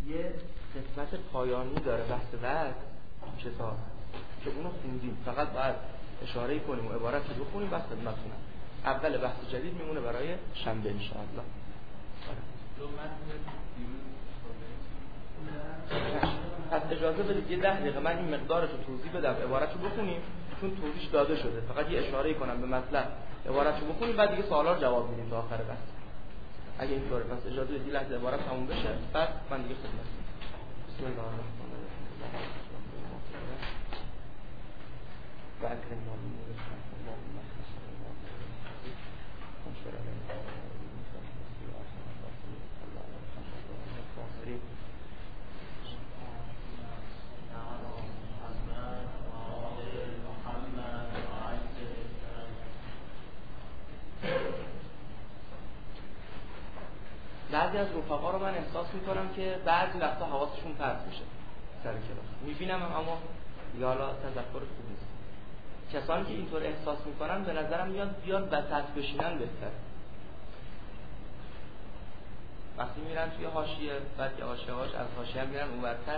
یه قسمت پایانی داره بحث وقت کتاب که اونو خوندیم، فقط باید اشاره کنیم و عبارت رو بخونیم بس خدمتتونم. اول بحث جدید میمونه برای شنبه ان شاء الله. پس اجازه بدید یه 10 دقیقه من این مقدارش رو توضیح بدم، عبارت رو بخونیم چون توضیحش داده شده، فقط یه اشاره کنم به مطلب، عبارت رو بخونیم بعد دیگه سوالا رو جواب میدیم تا آخر بحث. اگه اینطوره پس اجازه بدید لحظه عبارت تموم بشه بعد من دیگه خدمت. بسم الله الرحمن الرحیم. و اکرم نامون بعضی از رفقا رو من احساس میکنم که بعضی وقتا حواسشون پرت میشه سر کلاس میبینم اما یا حالا تذکر خوب نیست. کسانی که اینطور احساس میکنن به نظرم میاد بیان وسط بشینن بهتره. وقتی میرن توی حاشیه بعد که حاشیه‌هاش از حاشیه میرن اونورتر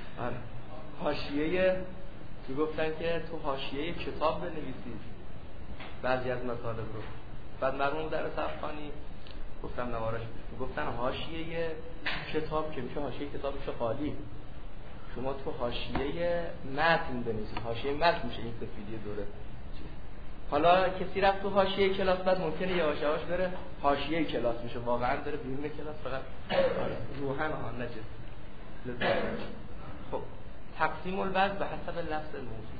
حاشیه میگفتن که تو حاشیه کتاب بنویسید بعضی از مطالب رو. بعد مرحوم در صفخانی گفتم نوارش گفتن حاشیه کتاب که میشه حاشیه کتاب میشه خالی، شما تو حاشیه متن بنویسید. حاشیه متن میشه این سفیدی دوره. حالا کسی رفت تو حاشیه کلاس بعد ممکنه یه حاشیه‌اش بره حاشیه کلاس میشه، واقعا داره بیرون کلاس فقط روحن آن نجس. خب تقسیم الوزن به حسب لفظ الموضوع.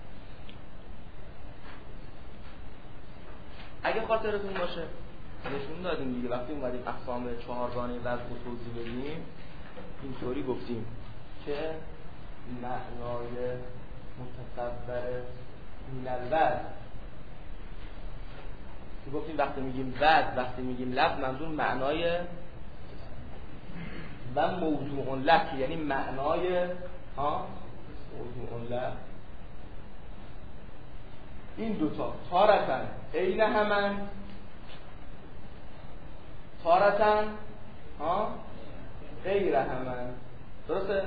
اگه خاطرتون باشه نشون دادیم دیگه وقتی اومدیم اقسام چهارگانه وزن رو توضیح بدیم اینطوری گفتیم که معنای متصور من الوزن که گفتیم وقتی میگیم وزن وقتی میگیم لفظ منظور معنای و موضوع لفظ یعنی معنای موضوع لفظ. این دوتا تارتن عین همن تارتن غیر همن. درسته؟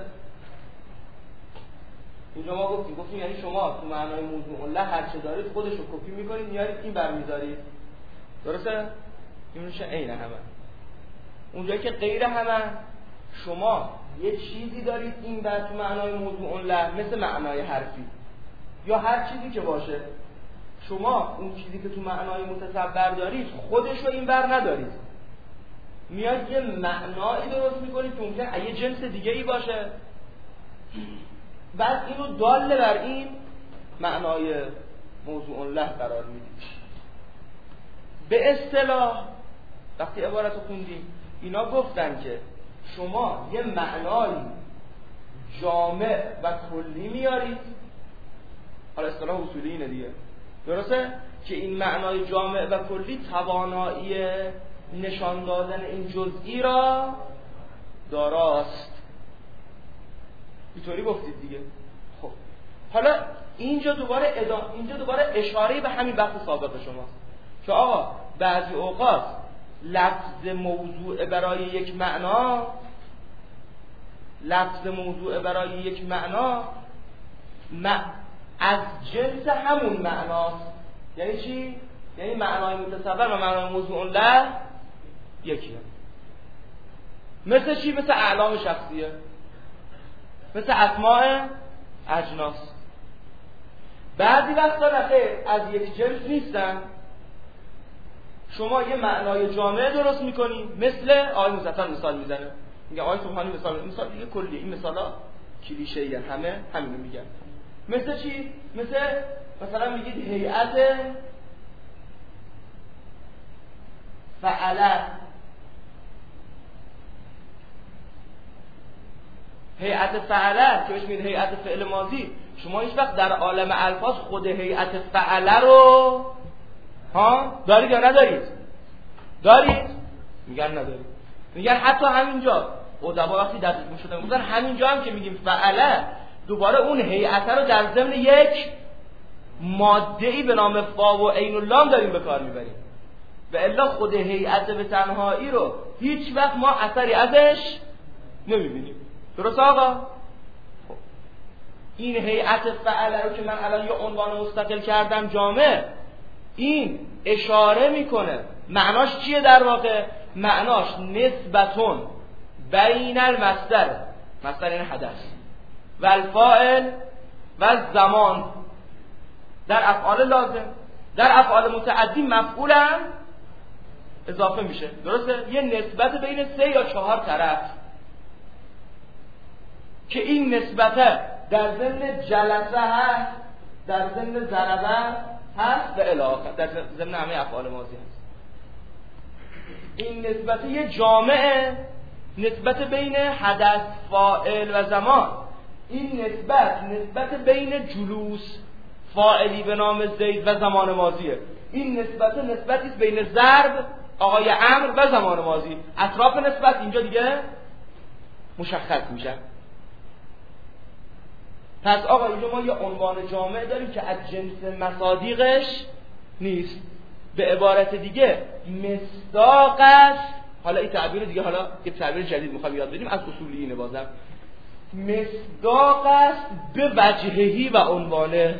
اینجا ما گفتیم یعنی شما تو معنای موضوع الله هر چه دارید خودش رو کپی میکنید میارید این برمیذارید. درسته؟ این میشه عین همن. اونجایی که غیر همن شما یه چیزی دارید این بر تو معنای موضوع الله مثل معنای حرفی یا هر چیزی که باشه، شما اون چیزی که تو معنای متصور دارید خودش رو این بر ندارید، میاد یه معنایی درست میکنید که ممکنه یه جنس دیگه ای باشه، بعد اینو دال بر این معنای موضوع الله قرار میدید. به اصطلاح وقتی عبارت رو خوندیم اینا گفتن که شما یه معنایی جامع و کلی میارید، حالا اصطلاح اصولی اینه دیگه، درسته؟ که این معنای جامع و کلی توانایی نشان دادن این جزئی را داراست. اینطوری گفتید دیگه. خب حالا اینجا دوباره اشاره به همین بحث سابق شماست که آقا بعضی اوقات لفظ موضوع برای یک معنا از جنس همون معناست. یعنی چی؟ یعنی معنای متصور و معنای موضوع الله یکیه. مثل چی؟ مثل اعلام شخصیه، مثل اسماء اجناس. بعضی وقتا از یک جنس نیستن، شما یه معنای جامع درست میکنی، مثل آقای مظفر مثال میزنه میگه آقای سبحانی مثال دیگه کلیه، این مثالا کلیشه‌ای همه همینو میگن. مثل چی؟ مثلا میگید هیئت فعله، هیئت فعله که بهش میگید هیئت فعل ماضی، شما هیچ وقت در عالم الفاظ خود هیئت فعله رو دارید یا ندارید؟ دارید؟ میگن ندارید. میگن حتی همینجا ادبا وقتی دستشون شده میگن همینجا هم که میگیم فعله دوباره اون هیئت رو در ضمن یک ماده‌ای به نام فا و عین و لام داریم به کار میبریم، و الا خود هیئت به تنهایی رو هیچ وقت ما اثری ازش نمیبینیم. درست آقا؟ خب. این هیئت فعله رو که من الان یه عنوان مستقل کردم جامع، این اشاره میکنه. معناش چیه در واقع؟ معناش نسبتون بین المصدر، مصدر این حدث، و الفاعل و زمان در افعال لازم. در افعال متعدی مفعول هم اضافه میشه. درسته؟ یه نسبت بین 3 یا 4 طرف که این نسبت در ضمن جلسه هست، در ضمن ضربه هست و الی آخر، در ضمن همه افعال ماضی هست. این نسبت یه جامعه، نسبت بین حدث، فاعل و زمان. این نسبت بین جلوس فاعلی به نام زید و زمان ماضیه. این نسبتی است بین ضرب آقای عمرو و زمان ماضی. اطراف نسبت اینجا دیگه مشخص میشه. پس آقا اینجا ما یه عنوان جامع داریم که از جنس مصادیقش نیست. به عبارت دیگه مصداق است. حالا این تعبیر دیگه، حالا یه تعبیر جدید میخوام یاد بدیم از اصولیینه. بازم مصداق است به وجههی و عنوانه،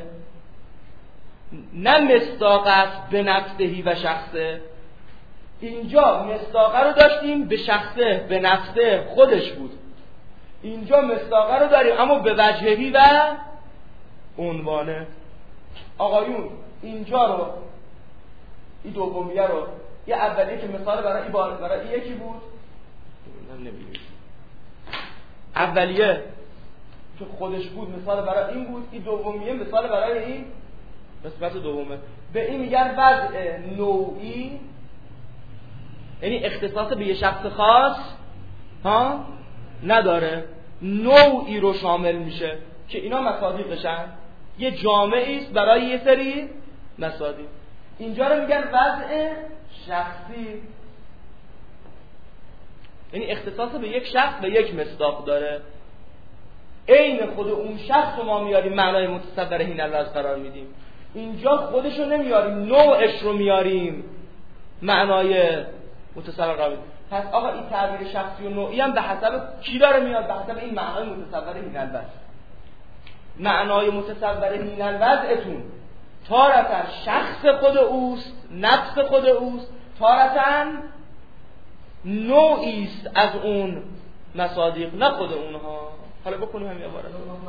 نه مصداق است به نفسهی و شخصه. اینجا مصداقه رو داشتیم به شخصه، به نفسه خودش بود. اینجا مصداقه رو داریم اما به وجههی و عنوانه. آقایون اینجا رو، این دومیه رو، یه اولیه که مثال برای یکی بود، نمی‌بینیم. اولیه که خودش بود مثال برای این بود، این دومیه مثال برای این نسبت دومه. به این میگن وضع نوعی، یعنی اختصاص به یه شخص خاص نداره، نوعی رو شامل میشه که اینا مصادیق بشن، یه جامعی است برای یه سری مصادیق. اینجا رو میگن وضع شخصی، یعنی اختصاص به یک شخص و یک مصداق داره. عین خود اون شخص رو ما میاریم معنای متصور هین الوضع قرار میدیم. اینجا خودش رو نمیاریم، نوعش رو میاریم معنای متصور قرار میدیم. پس آقا این تعبیر شخصی و نوعی هم به حسب کی داره میاد؟ به حسب این معنای متصور هین الوضع. معنای متصور هین الوضعتون تارتاً شخص خود اوست، نفس خود اوست، تارتاً نوعی است از اون مصادیق، نه خود اونها. حالا بکنیم همین عبارت.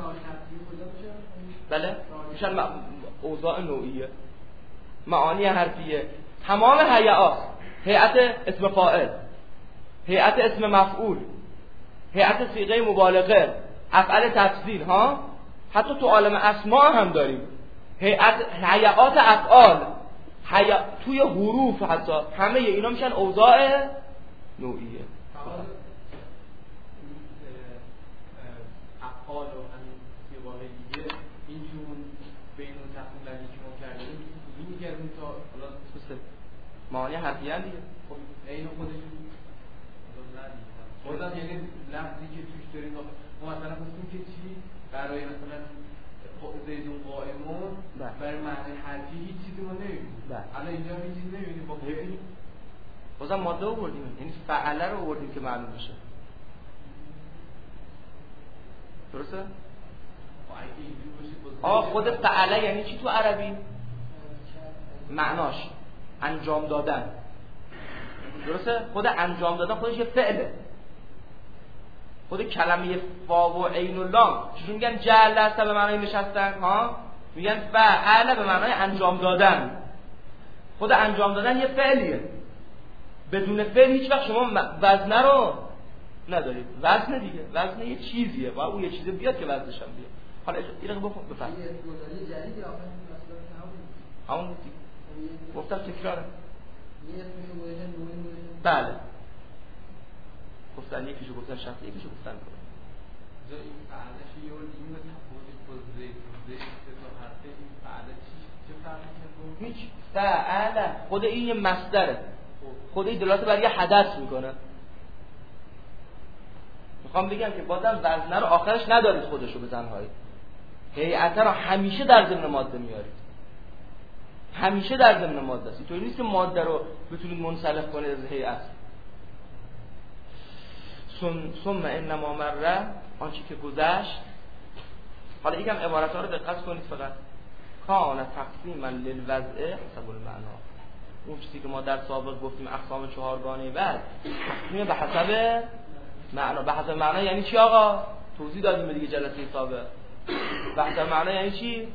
بله؟ میشن اوضاع نوعیه، معانی حرفیه. تمام هیئات، هیئت اسم فاعل، هیئت اسم مفعول، هیئت صیغه مبالغه، افعال تفضیل، حتی تو عالم اسماء هم داریم هیئات افعال، توی حروف، حتی همه اینا میشن اوضاع نوعیه. افعال و همین صیغه دیگه اینجون بین اون تقسیم‌بندی که ما کردیم این می‌گردیم تا حالا مثل معانی حرفیه دیگه. خب عین خودشون خودم یعنی لفظی که توش داریم ما مثلا گفتیم که چی برای مثلا زیدون قائمون برای معنی حرفی هیچ چیزی ما نمی‌بینیم. الان اینجا هیچ چیزی نمی‌بینیم. با ببینیم بازم ماده آوردیم، یعنی فعله رو آوردیم که معلوم بشه. درسته؟ خود فعله یعنی چی تو عربی؟ معناش انجام دادن. درسته؟ خود انجام دادن خودش یه فعله. خود کلمه فا و عین و لام چون میگن جلسه به معنای نشستن، میگن فعله به معنای انجام دادن. خود انجام دادن یه فعلیه. بدون فعل هیچ وقت شما وزنه رو ندارید. وزن دیگه، وزن یه چیزیه و اون یه چیزی بیاد که وزنش هم بیاد. حالا اینو بفهم. یه گزاری جدیدی آخر همون دیگه. گفتم تکراره. یه اسمشو گذاشتن نوعی گذاشتن. بله. گفتن یکیشو گفتن شخص، یکیشو گفتن جا این فعلش یه این به تفاوت با زید تا حرفه این فعله چه فرقی میکنه؟ هیچ. فعله خود این یه مصدره. خود این دلالت بر یه حدث میکنه. میخوام بگم که بازم وزنه رو آخرش ندارید خودشو به زنهایی. هیئت رو همیشه در ضمن ماده میارید. همیشه در ضمن ماده است. اینطوری نیست که ماده رو بتونید منسلخ کنید از هیئت. ثم انما مره آنچه که گذشت. حالا یکم عبارت‌ها رو دقت کنید فقط. کان تقسیما للوضع حسب المعنا. اون چیزی که ما در سابق گفتیم اقسام چهارگانه بعد تقسیم به حسب معنا. به حسب معنا یعنی چی آقا؟ توضیح دادیم دیگه جلسه سابق. به حسب معنا یعنی چی؟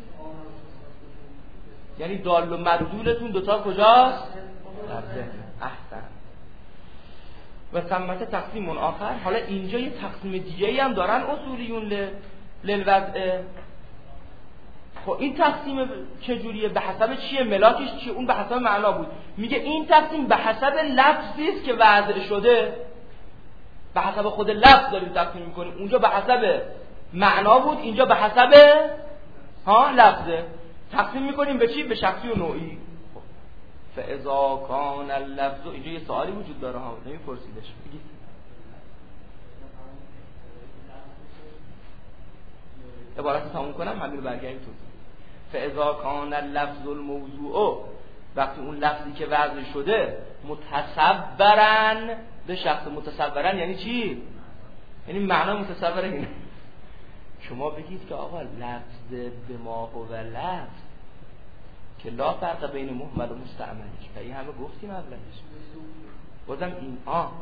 یعنی دال و مدلولتون دوتا کجاست؟ در ذهن. احسن. و ثمت تقسیم آخر. حالا اینجا یه تقسیم دیگه‌ای هم دارن اصولیون للوضع. خب این تقسیم چجوریه؟ به حسب چیه؟ ملاکش چیه؟ اون به حسب معنا بود. میگه این تقسیم به حسب لفظی است که وضع شده. به حسب خود لفظ داریم تقسیم میکنیم. اونجا به حسب معنا بود، اینجا به حسب لفظه. تقسیم میکنیم به چی؟ به شخصی و نوعی. فاذا کان اللفظ. اینجا یه سوالی وجود داره ها، نمیپرسیدش. بگید. عبارت تموم کنم همین رو برگردیم تو. فاذا کان اللفظ الموضوع. وقتی اون لفظی که وضع شده متصورن به شخص. متصورن یعنی چی؟ یعنی معنی متصوره اینه. شما بگید که آقا لفظ به ما هو لفظ که لا فرق بین محمل و مستعملش. این همه گفتیم اولش. بازم این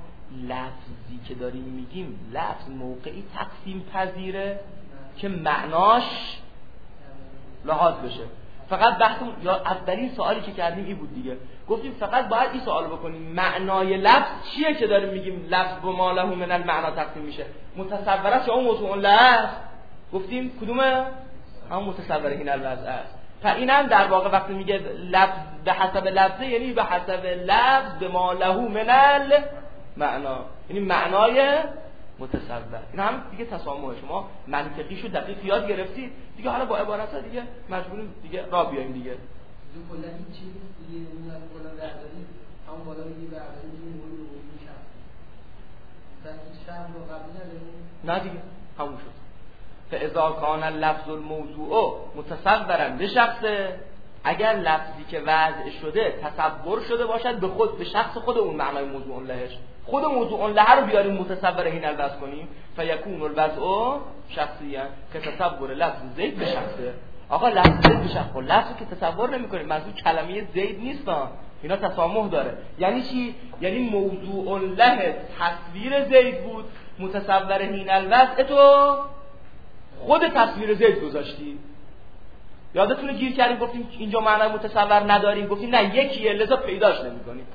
لفظی که داریم میگیم لفظ موقعی تقسیم پذیره که معناش لحاظ بشه. فقط بحثمون یا اولین سوالی که کردیم این بود دیگه. گفتیم فقط باید این سوالو بکنیم معنای لفظ چیه که داریم میگیم لفظ با ما له من المعنا تقسیم میشه. متصوره یا اون موضوع لفظ؟ گفتیم کدومه؟ همون متصوره این الوضع است. اینم در واقع وقتی میگه لفظ به حسب لفظه یعنی به حسب لفظ به ما له من المعنا، یعنی معنای متصور. این هم دیگه تسامح. شما منطقیشو دقیق یاد گرفتید دیگه، حالا با عبارت‌ها دیگه مجبوریم دیگه راه بیایم دیگه. کلا این چیز دیگه نمیدونم کلا برداری همون بالا میگی برداری میگی میشه مثلا هیچ شرط رو قبول نداریم. نه دیگه همون شد. فاذا کان اللفظ الموضوع متصورا به شخص. اگر لفظی که وضع شده تصور شده باشد به خود، به شخص خود اون معنای موضوع لهش، خود موضوع له رو بیاریم متصور این الوضع کنیم فیکون الوضع شخصیه که تصور لفظ زید به شخصه. آقا لفظ زید به شخص، لفظی که تصور نمی‌کنیم منظور کلمه زید نیست، اینا تسامح داره. یعنی چی؟ یعنی موضوع له تصویر زید بود، متصور این الوضع تو خود تصویر زید گذاشتی. یادتونه گیر کردیم گفتیم اینجا معنی متصور نداریم، گفتیم نه یکیه لذا پیداش نمی‌کنیم.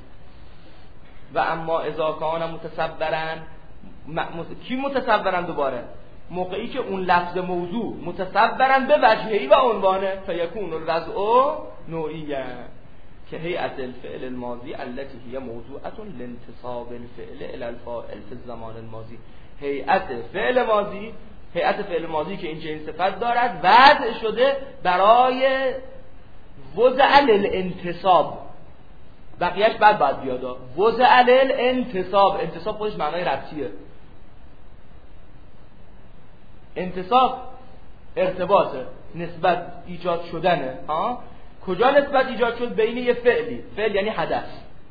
و اما اذا کان متصورن کی متصورن؟ دوباره موقعی که اون لفظ موضوع متصورن به وجهی و عنوانه فیکون الوضع نوعیه که هیئت الفعل الماضی التي هي موضوعه لانتصاب الفعل الى الفاعل في الزمان الماضی. هیئت فعل ماضی که اینجا این صفت دارد وضع شده برای وضع للانتصاب. بقیهش بعد بیاد. وضع للانتصاب. انتصاب خودش معنای ربطیه. انتصاب ارتباطه، نسبت ایجاد شدنه. کجا نسبت ایجاد شد؟ بین یه فعلی. فعل یعنی هدف.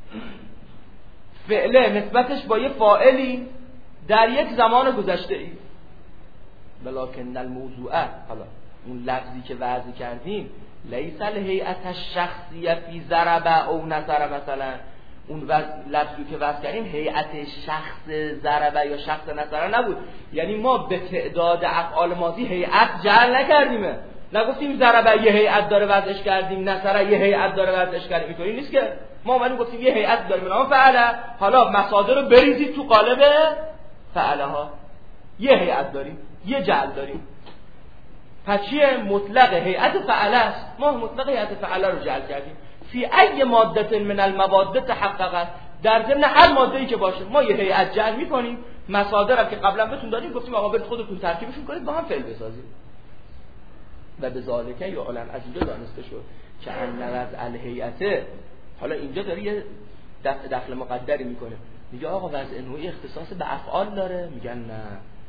فعله نسبتش با یه فاعلی در یک زمان گذشته ای. ولکن الموضوع، حالا اون لفظی که وضع کردیم لیس الهیئت الشخصیه فی ضرب او نصر، مثلا اون لفظی که وضع کردیم هیئت شخص ضرب یا شخص نصر نبود. یعنی ما به تعداد افعال ماضی هیئت جعل نکردیمه. نگفتیم ضرب یه هیئت داره وضعش کردیم، نصر یه هیئت داره وضعش کردیم. اینطوری نیست که ما اومدیم گفتیم یه هیئت داریم نام فعله، حالا مصادر رو بریزید تو قالب فعله ها. یه هیئت داریم، یه جعل داریم. پس چیه؟ مطلق هیئت فعله است. ما مطلق هیئت فعله رو جعل کردیم. فی ای ماده من المواد تحقق، در ضمن هر ماده‌ای که باشه ما یه هیئت جعل می‌کنیم. مصادر که قبلا بهتون دادیم گفتیم آقا برید خودتون ترکیبشون کنید با هم فعل بسازید. و به ذالک یا علم از اینجا دانسته شد که ان وضع الهیئت. حالا اینجا داره یه دخل مقدری میکنه، میگه آقا وضع نوعی اختصاص به افعال داره. میگن نه.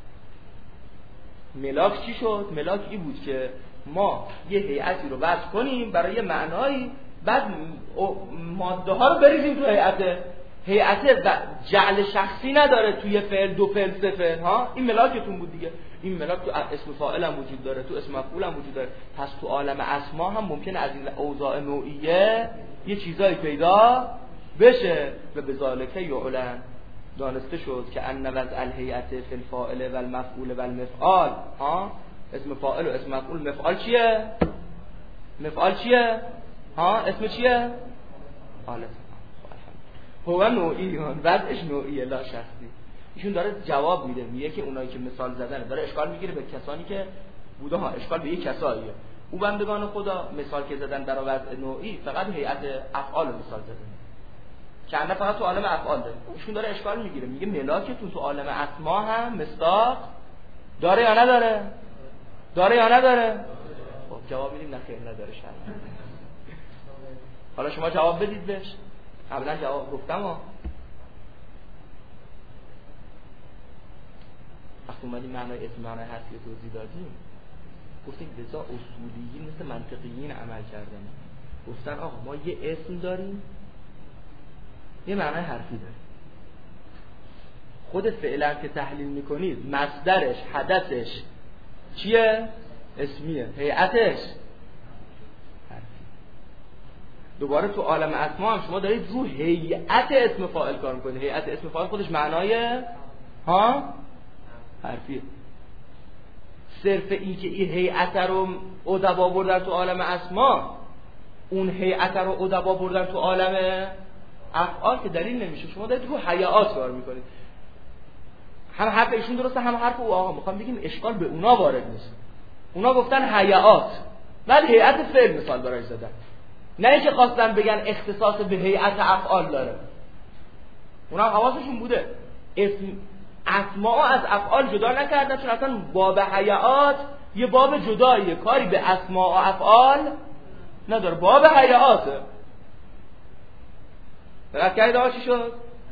ملاک چی شد؟ ملاک این بود که ما یه هیئتی رو وضع کنیم برای معنایی، بعد ماده ها رو بریزیم تو هیئت. هیئت و جعل شخصی نداره توی فعل، دو فعل، سه فعل ها. این ملاکتون بود دیگه. این ملاک تو اسم فاعل هم وجود داره، تو اسم مفعول هم وجود داره. پس تو عالم اسما هم ممکنه از این اوضاع نوعیه یه چیزایی پیدا بشه. و بذالک یعلم، دانسته شد که ان وضع الهیئت فی الفاعل و المفعول و المفعال ها، اسم فاعل و اسم مفعول. مفعال چیه؟ مفعال چیه؟ ها اسم چیه؟ حالت هو نوعی، وضعش نوعیه لا شخصی. ایشون داره جواب میده، میگه که اونایی که مثال زدن داره اشکال میگیره به کسانی که بوده ها، اشکال به یک کساییه. او بندگان خدا مثال که زدن برای وضع نوعی فقط هیئت افعال مثال زدن، که اندر فقط تو عالم افعال داره. ایشون داره اشکال میگیره، میگه ملاکتون تو عالم اسما هم مصداق داره یا نداره؟ داره یا نداره؟ خب جواب میدیم نه خیر نداره شرط. حالا شما جواب بدید بهش. قبلا جواب گفتم ها. وقتی اومدیم معنای اسم معنای حرفی توضیح دادیم، گفتیم لذا اصولیین مثل منطقیین عمل کردن. گفتن آقا ما یه اسم داریم، یه معنای حرفی داریم. خود فعلا که تحلیل میکنید مصدرش، حدثش چیه؟ اسمیه. هیئتش حرفی. دوباره تو عالم اسما هم شما دارید رو هیئت اسم فاعل کار میکنید. هیئت اسم فاعل خودش معنای حرفیه. صرف این که این هیئت رو ادبا بردن تو عالم اسما، اون هیئت رو ادبا بردن تو عالم افعال که دلیل نمیشه. شما دارید رو هیئات کار میکنید. هم حرف ایشون درسته هم حرف او. آقا میخوام بگیم اشکال به اونا وارد نیست. اونا گفتن هیئات، بعد هیئت فعل مثال برای زدن، نه اینکه خواستن بگن اختصاص به هیئت افعال داره. اونا حواسشون بوده اسم اسماء از افعال جدا نکردن، چون اصلا باب هیئات یه باب جداییه، کاری به اسماء و افعال نداره، باب هیئاته. دقت کردید آقا چی شد؟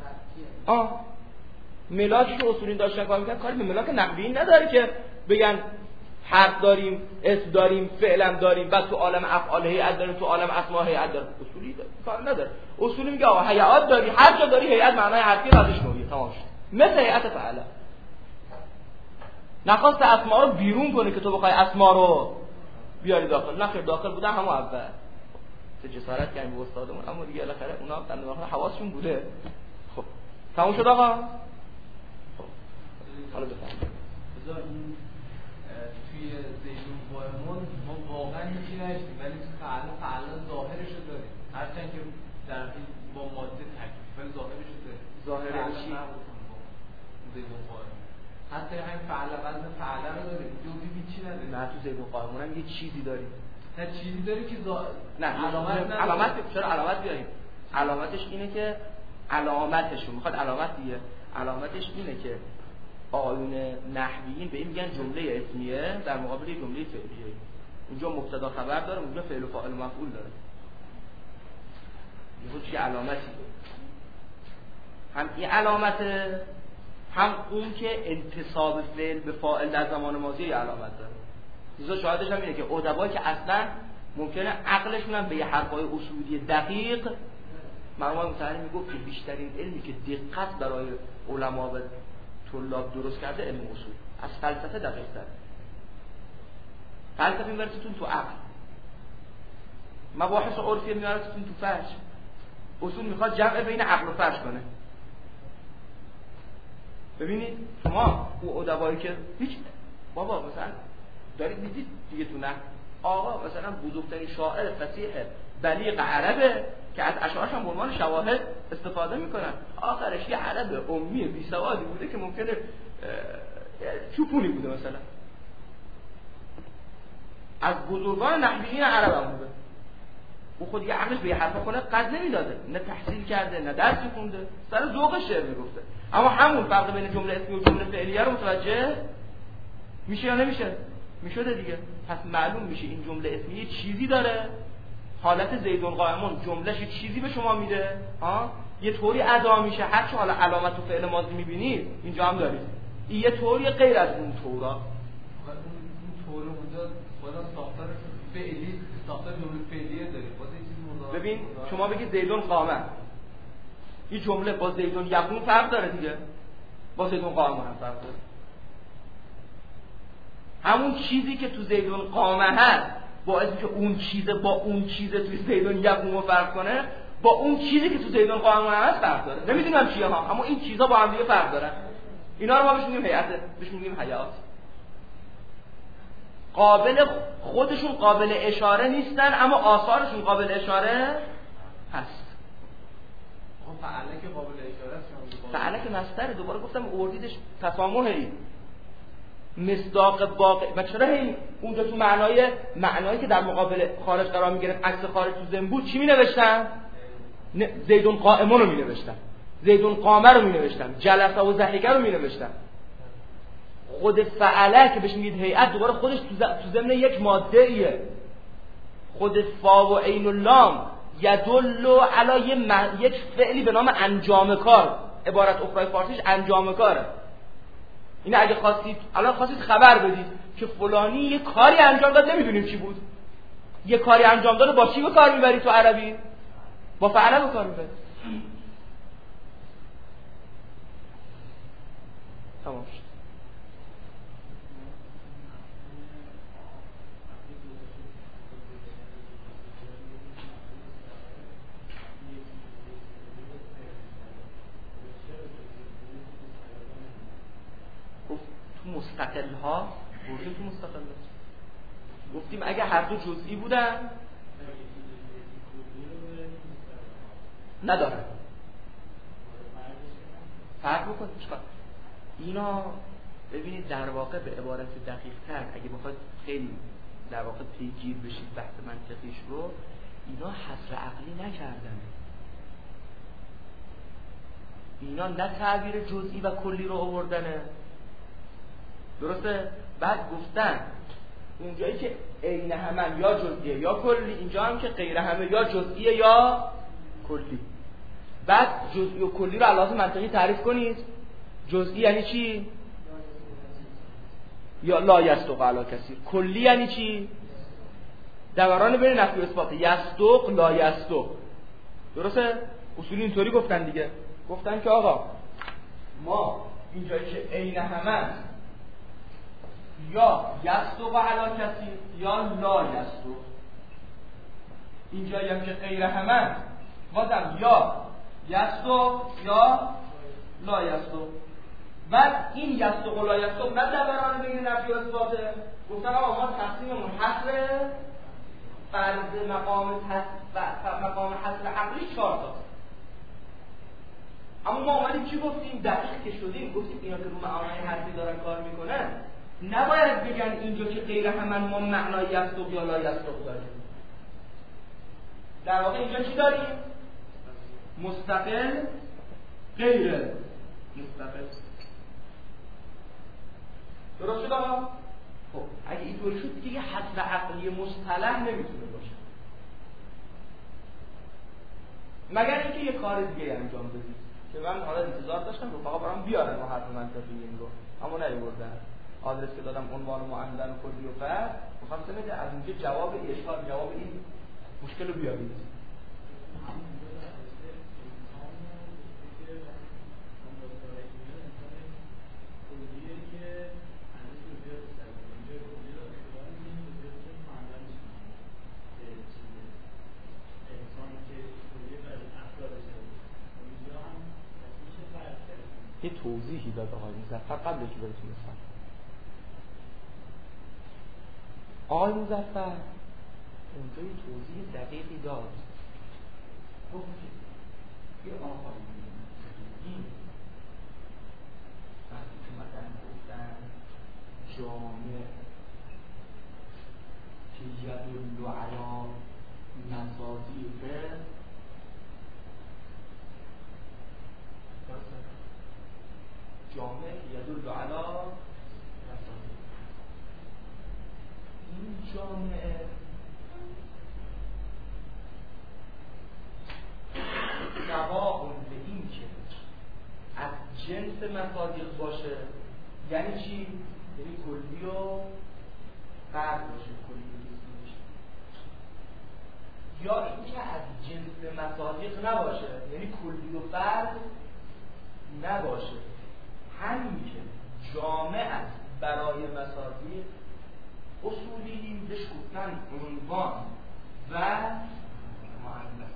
ملاکی که اصولین داشتن کار میکنن، کاری به ملاک نحویین نداره که بگن حرف داریم، اسم داریم، فعلم داریم، بعد تو عالم افعال هیئت داریم، تو عالم اسماء هیئت داریم. اصولی کار نداره. اصولی میگه آقا هیئات داری، هر جا داری هیئت معنای حرفی بعدش نوعیه، تمام شد. مثل هیئت فعلا نخواست اسماء رو بیرون کنه که تو بخوای اسماء رو بیاری داخل، نخیر داخل بودن همون اول. جسارت کردیم به استادمون، اما دیگه بالاخره اونا هم داخل حواسشون بوده. خب تموم شد آقا. حالا بفرمایید. این توی زیدون قائمون ما واقعا هیچی نشدیم، ولی فعلا ظاهرش رو داریم، هرچند که در با ماده تکلیف، ولی ظاهرش رو داریم. ظاهرش چی؟ زیدون قائمون حتی همین فعلا وزن فعلا رو داریم، جزئی هیچی نداریم. نه تو زیدون قائمون هم یه چیزی داریم. نه چیزی داری که نه علامت چرا علامت بیاریم؟ علامتش اینه که علامتش رو میخواد علامت دیگه. علامتش اینه که آیون نحویین به این میگن جمله اسمیه در مقابل جمله فعلیه. اونجا مبتدا خبر داره، اونجا فعل و فاعل و مفعول داره. یه چیز علامتی داره. هم این علامت، هم اون که انتساب فعل به فاعل در زمان ماضی علامت داره. لذا شاهدش هم اینه که ادبایی که اصلا ممکنه عقلشون هم به یه حرفای اصولی دقیق، مرحوم متحری میگفت که بیشترین علمی که دقت برای علما و طلاب درست کرده علم اصول، از فلسفه دقیق تر. فلسفه میبرستون تو عقل، مباحث عرفی میبرستون تو فرش، اصول میخواد جمع بین عقل و فرش کنه. ببینید شما او ادبایی که هیچ بابا مثلا دارید میدید دیگه تو نه آقا مثلا بزرگترین شاعر فصیح بلیغ عربه که از اشعارش هم به عنوان شواهد استفاده میکنن، آخرش یه عرب امی بی سوادی بوده که ممکنه چوپونی بوده، مثلا از بزرگان نحویین عرب هم بوده. او خود یه عقلش به یه حرفا کنه قد نمیداده، نه تحصیل کرده نه درسی خونده، سر ذوق شعر میگفته. اما همون فرق بین جمله اسمی و جمله فعلیه رو متوجه میشه یا نمیشه؟ میشده دیگه. پس معلوم میشه این جمله اسمی یه چیزی داره، حالت زیدون قائمون جملهش یه چیزی به شما میده، یه طوری ادا میشه، هر چه حالا علامت و فعل ماضی میبینید اینجا هم دارید، این یه طوری غیر از اون طورا. اون طور اونجا خدا ساختار فعلی، ساختار جمله فعلیه داره. ببین شما بگید زیدون قامه، این جمله با زیدون یقوم فرق داره دیگه، با زیدون قائم هم فرق داره. همون چیزی که تو زیدون قامه هست باعث که اون چیز با اون چیز توی زیدون یقوم فرق کنه، با اون چیزی که تو زیدون قائم هست فرق داره. نمیدونم چیه ها، اما این چیزا با هم دیگه فرق دارن. اینا رو ما بهش میگیم هیئت، بهش میگیم حیات. خودشون قابل اشاره نیستن اما آثارشون قابل اشاره هست. فعله که قابل اشاره است، فعله که مصدره. دوباره گفتم اوردیدش تسامحی مصداق باقی. و چرا اونجا تو معنایی که در مقابل خارج قرار میگرفت عکس خارج تو ذهن بود چی می نوشتن؟ زیدون قائمون رو می نوشتن، زیدون قامه رو می نوشتن، جلسه و ضحکه رو می نوشتن. خود فعله که بهش میگید هیئت دوباره خودش تو ضمن یک ماده ایه. خود فا و عین و لام یدل علی یک فعلی به نام انجام کار. عبارت اخرای فارسیش انجام کاره. این اگه خواستید خبر بدید که فلانی یه کاری انجام داد، نمیدونیم چی بود، یه کاری انجام داد، با چی به کار میبری تو عربی؟ با فعله به کار میبری. تمام شد. مستقل ها برده تو مستقل ها. گفتیم اگه هر دو جزئی بودن نداره فرق بکنه. اینا ببینید در واقع به عبارت دقیق تر اگه بخواد خیلی در واقع پیگیر بشید بحث منطقیش رو، اینا حصر عقلی نکردن. اینا نه تعبیر جزئی و کلی رو آوردنه، درسته؟ بعد گفتن اونجایی که عین همن یا جزئیه یا کلی، اینجا هم که غیر همه یا جزئیه یا کلی. بعد جزئی و کلی رو علاوه منطقی تعریف کنید. جزئی یعنی چی؟ یا لا یصدق علی کثیر. کلی یعنی چی؟ دوران بین نفی و اثبات. یصدق لا یصدق. درسته؟ اصولی اینطوری گفتن دیگه. گفتن که آقا ما اینجایی که عین همن یا یصدق علی کثیر یا لا یصدق، اینجایی هم که غیر همن بازم یا یصدق یا لا یصدق. بعد این یصدق و لا یصدق نه دوران بین نفی و اثباته. گفتن آقا ما تقسیممون حصر فرض مقام حصر عقلی 4 تا. اما ما اومدیم چی گفتیم؟ دقیق که شدیم گفتیم اینا که رو معانی حرفی دارن کار میکنن نباید بگن اینجا که غیر همن ما معنای یصدق یا لا یصدق داریم. در واقع اینجا چی داریم؟ مستقل غیر مستقل. درست شد آقا؟ خب اگه اینطوری شد دیگه حصر عقلی مصطلح نمیتونه باشه، مگر اینکه یه کار دیگه انجام بدید که من حالا انتظار داشتم رفقا برام بیارن و حرف منطقی این رو، اما نیاوردن. آدرس که دادم عنوان معندن و کلی و فرد میخوام بده از اینجا جواب این اشکال، جواب این مشکل رو بیارید. یه توضیحی داد آقای مظفر قبل که براتون بفرمایم. آقای مظفر اونجا یه توضیح دقیقی داد. گفت یه آقای این وقتی که مثلا گفتن جامع که یدل علی مصادیق جامع یدل علی مصادیق، این جامعه سواء به این که از جنس مصادیق باشه یعنی چی؟ یعنی کلی و فرد باشه، کلی و جزئی باشه، یا اینکه از جنس مصادیق نباشه، یعنی کلی و فرد نباشه. همین که جامع است برای مصادیق اصولی بهش گفتن عنوان و مؤنث.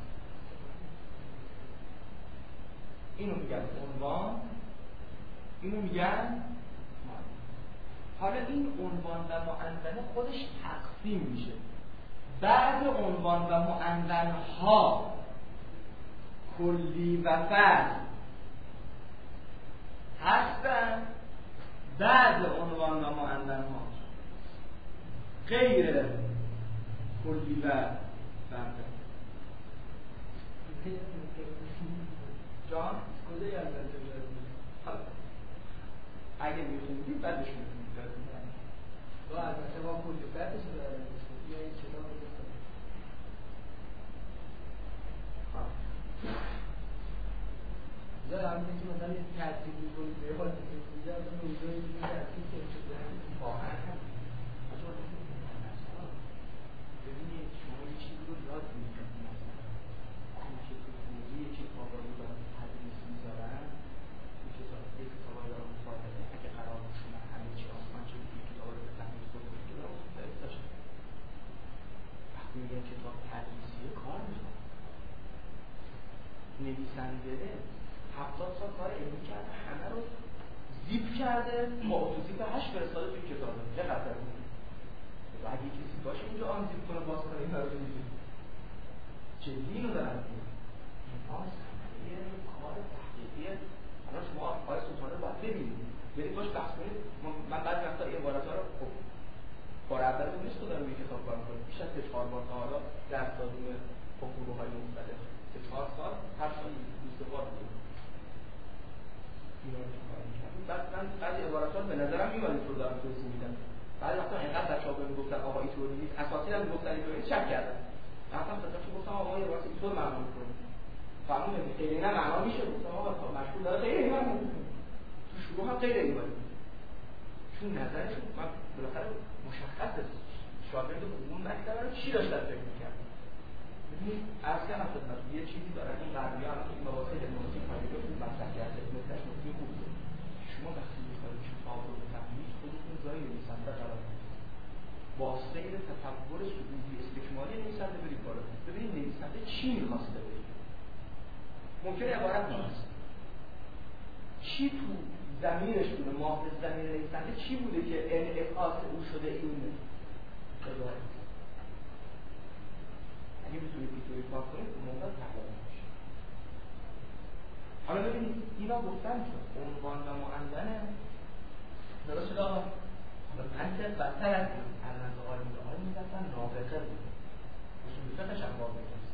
اینو میگن عنوان، اینو میگن. حالا این عنوان و مؤنث خودش تقسیم میشه. بعد عنوان و مؤنث ها کلی و فرد هستن، بعد عنوان و مؤنث ها غیر کلی و فرد. جان کجا یاد داشته؟ اگه میخوندید بعدش میخوندید تو البته با کلی و فردش رو دارم یا این کتاب رو دستم. دارم که مثلا یه ترتیب میکنید به حال تکنیزی از اون موضوعی که ترتیب کنید شده واقعا هم ببینید شما یه چیزی رو یاد میکنید مثلا که توی کتابایی رو تدریس میذارن این کتابایی رو مفاده اگه قرار بشونن همه چی آسمان چه توی کتاب رو به تحمیل خود رو رو مختلف داشتن. وقتی میگن کتاب تدریسیه کار میکنه، نویسنده 70 سال کار علمی کرده، همه رو زیپ کرده، با اتوزیپ 8 فرستاده توی کتابه. چه خطر بود؟ و اگه کسی باشه اینجا آن زیپ کنه باز کنه این رو بزید جدی اینو دارن کنه اینا سمعه کار تحقیقیه. الان شما آقای سلطانه رو باید ببینید، برید باش بحث کنید. من بعد وقتا این عبارت ها رو خب بار اول رو نیست دارم یه کتاب کار کنم، بیش از 3-4 بار تا حالا درس دادیم با گروه های مختلف 3-4 سال هر سال 2 بار بود. بعد من بعضی عبارات به نظرم میومد رو دارم توضیح میدم. بعضی وقتا اینقدر بچه‌ها بهم میگفتن آقا اینطوری نیست، اساسی هم میگفتن اینطوری نیست، شک کردم. رفتم خدمتش گفتم آقا این عبارت اینطور معنا می‌کنه. فهمون خیلی نه معنا میشه. گفتم آقا تا مشغول داره خیلی معنا می‌کنه. تو شروع هم خیلی اینطوری. چون نظرشون من بالاخره مشخصه شاگرد علوم مکتب رو چی داشتن فکر می‌کردن. ببینید عرض کردم خدمتتون یه چیزی دارن این غربی‌ها هم این مباحث هرمنوتیک پایدار بود مطرح کرده. مثلا خوبه. شما وقتی می‌خواید کتاب رو بفهمید خودتون جای نویسنده قرار بدید. با سیر تفکر سعودی استکمالی نویسنده برید بالا. ببینید نویسنده چی می‌خواسته بگه. ممکنه عبارت نیست. چی تو ضمیرش بوده، محافظ ضمیر نویسنده چی بوده که انعکاس او شده این عبارت. اگه بتونید اینطوری کار کنید اون موقع تحلیل میشه. حالا ببینید اینا گفتن که عنوان و مؤنث درست شده آقا. حالا منطق بدتر از این از نظر آقای میگفتن نابغه بود. اصول فقهش هم واضح است.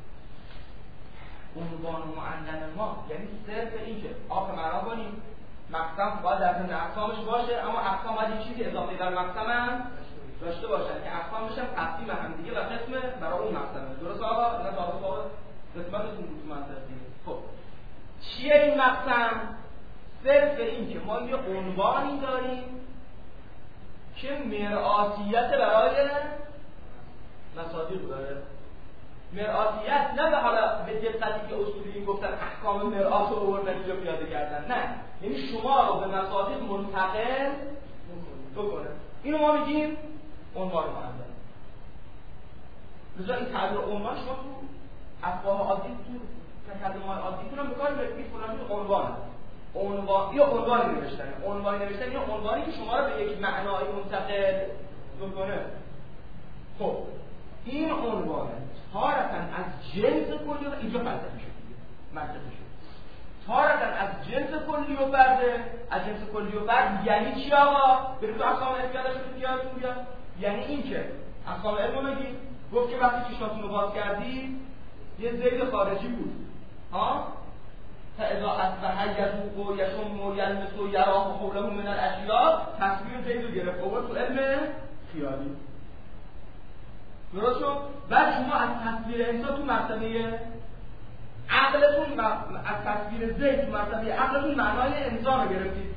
عنوان و مؤنث ما یعنی صرف این که آخه معنا کنیم مقسم باید در ضمن اقسامش باشه، اما اقسام باید یه چیزی اضافه در مقسم هم داشته باشن که اقسام بشن تقسیم هم دیگه و قسم برای اون مقسمه. درست آقا؟ اینا تعارف آقا قسمتتون بود منطق دیگه. خب چیه این مقسم؟ صرف این که ما یه عنوانی داریم که مرآتیت برای مصادیق داره. مرآتیت نه به حالا به دقتی که اصولی گفتن احکام مرآت رو آوردن اینجا پیاده کردن، نه، یعنی شما رو به مصادیق منتقل بکنه. اینو ما میگیم عنوان مؤنث. لذا این تعبیر عنوان شما تو افواه عادی تو تکلم‌های عادیتون هم بکار می‌برید فلان عنوان یا عنوانی نوشتن. عنوانی نوشتن یا عنوانی که شما رو به یک معنای منتقل بکنه. خب این عنوان تارتاً از جنس کلی و اینجا فلسفه شد دیگه. منطقی شد. تارتاً از جنس کلی و فرده، از جنس کلی و فرد یعنی چی آقا؟ برید تو اقسام علم یادش رو یادتون بیاد. یعنی این که اقسام علم رو بگید گفت که وقتی چشماتون رو باز کردید یه زید خارجی بود. ها؟ فاذا اصبح یذوق و یشم و یلمس و یراه حوله من الاشیاء تصویر زید رو گرفت آورد تو علم خیالی. درست شد؟ بعد شما از تصویر انسان تو مرتبه عقلتون از تصویر زید تو مرتبه عقلتون معنای انسان رو گرفتید.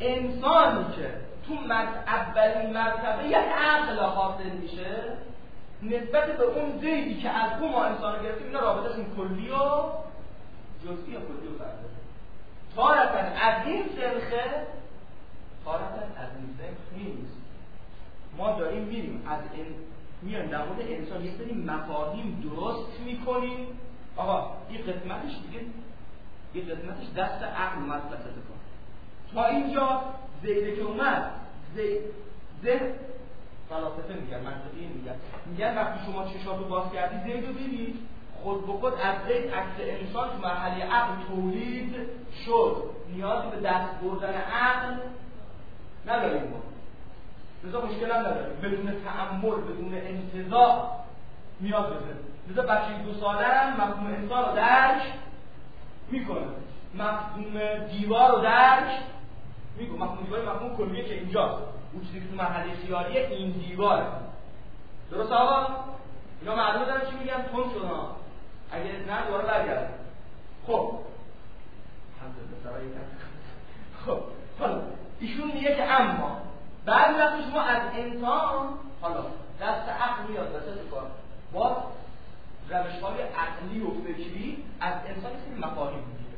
انسانی که تو اولین مرتبه یک عقل حاصل میشه نسبت به اون زیدی که از اون ما انسان گرفتیم، اینا رابطهشون کلی و جزئی و کلی و فرده. تارتاً از این سنخه، تارتاً از این سنخ نیست. ما داریم میریم از این میان در مورد انسان یه سری مفاهیم درست میکنیم. آقا این قسمتش دیگه، این قسمتش دست عقل مسلطه کن. تا اینجا زیده که اومد، زید فلاسفه میگن، منطقی میگن وقتی شما چشاتو باز کردی زیدو ببینید، خود به خود از زید عکس انسان تو مرحله عقل تولید شد. نیازی به دست بردن عقل نداریم ما، لذا مشکل هم نداریم. بدون تأمل، بدون انتزاع میاد بزنیم. لذا بچه 2 ساله هم مفهوم انسان رو درک میکنه، مفهوم دیوار رو درک میکنه. مفهوم دیوار مفهوم کلیه که اینجا اون چیزی که تو مرحله خیالیه این دیواره. درست آقا؟ اینا معلومه دارم چی میگم؟ تون شد ها. اگه نه دوباره برگردم. خب خب حالا ایشون میگه که اما بعد وقتی شما از انسان حالا دست عقل میاد وسط کار با روش‌های عقلی و فکری از انسان یه مفاهیم میگیره.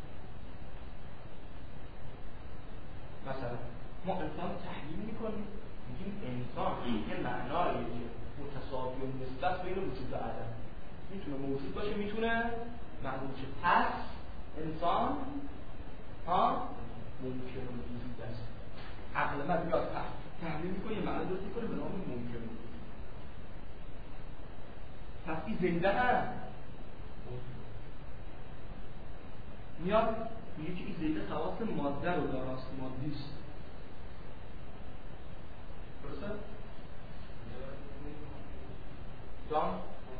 مثلا ما انسان تحلیل میکنیم، میگیم انسان یه معنایی که متساوی و نسبت بین وجود و عدم، میتونه موجود باشه، میتونه معلوم شه. پس انسان ممکن وجود است. عقل من میاد تحلیل میکنه، یه معنی درست میکنه به نام ممکن. پس این زنده هست. میاد میگه که این زنده خواص ماده رو داراست، مادیست. درسته؟ جان؟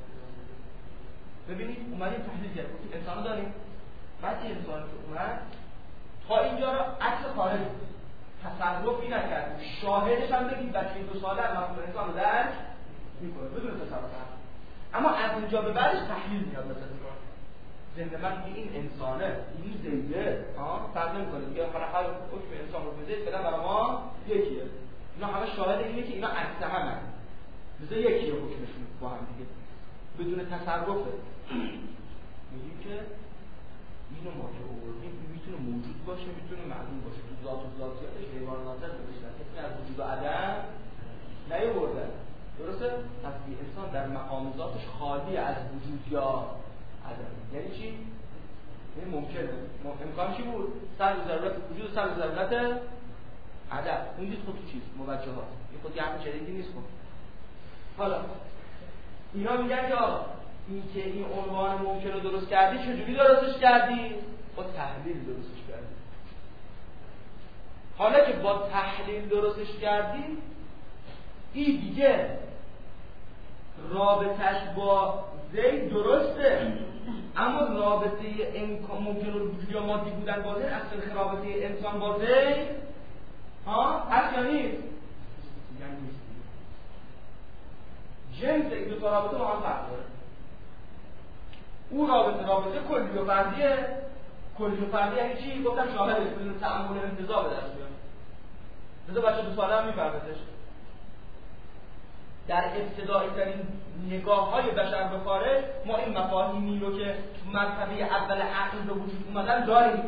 ببینید اومدیم تحلیل کرد، انسان داریم. بعد این انسان که اومد تا اینجا رو عکس خارج تصرفی نکرد، شاهدش هم بگید بچه 2 ساله مفهوم انسان رو درک میکنه بدون تصرف. اما از اینجا به بعدش تحلیل میاد. مثلا زنده من این انسانه، این زنده فرق نمیکنه دیگه، هر حکم انسان رو بده فعلا برای ما یکیه. اینا همه شاهد اینه که اینا عکس همن، مثلا یکیه حکمشون با هم دیگه بدون تصرفه. میگیم که اینو ما که آوردیم میتونه موجود باشه، میتونه معلوم باشه، تو ذات و ذاتیاتش حیوانات نمیشن، کسی از وجود و عدم نیاوردن. درسته؟ پس انسان در مقام ذاتش خالی از وجود یا عدم. یعنی چی؟ یعنی ممکنه امکان چی بود؟ سر و ضرورت وجود و سر و ضرورت عدم. اون دید خود تو چیز موجهات، این خود یه حرف جدیدی نیست. خود حالا اینا میگن که آقا این که این عنوان ممکن رو درست کردی، چجوری درستش کردی؟ با تحلیل درستش کردی. حالا که با تحلیل درستش کردی، این دیگه رابطش با زید درسته، اما رابطه امکان ممکن رو وجود یا مادی بودن با زید اصل رابطه انسان با زید هست یا نیست؟ یعنی نیست. جنس این دو تا رابطه با هم فرق داره. او رابطه کلی و فردیه. کلی و فردی یعنی چی؟ گفتم شاهدش بدون تأمل انتزاع به دست بیاد. لذا بچه 2 ساله هم میفهمتش. در ابتدایی ترین نگاه های بشر به خارج ما این مفاهیمی رو که مرتبه اول عقل به وجود اومدن داریم،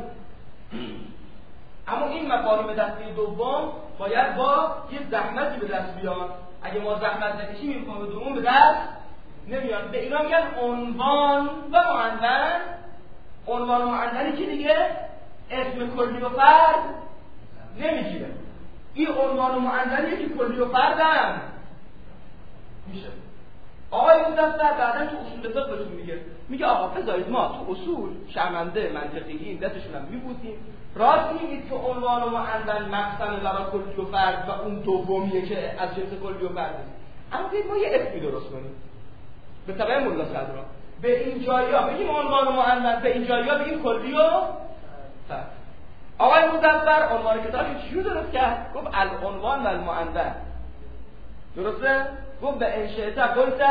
اما این مفاهیم دسته دوم باید با یه زحمتی به دست بیان. اگه ما زحمت نکشیم این مفاهیم دوم به دست نمیان. به اینا میگن عنوان و معنون. عنوان و معنونی که دیگه اسم کلی و فرد نمیگیره. این عنوان و معنونیه که کلی و فردن میشه. آقای مدثر بعدن تو اصول فقه بهتون میگه آقا بذارید ما تو اصول شرمنده منطقیین دستشون هم میبوسیم. راست میگید که عنوان و معنون مقسم برای کلی و فرد و اون دومیه که از جنس کلی و فرد است. اما ببین ما یه اسمی درست کنیم به طبع ملا صدرا. به این جایی‌ها بگیم عنوان و معنون، به این جایی‌ها بگیم کلی و فرد. آقای مدثر عنوان کتابش چجوری درست کرد؟ گفت العنوان و المعنون. درسته؟ گفت به انشئتا قلت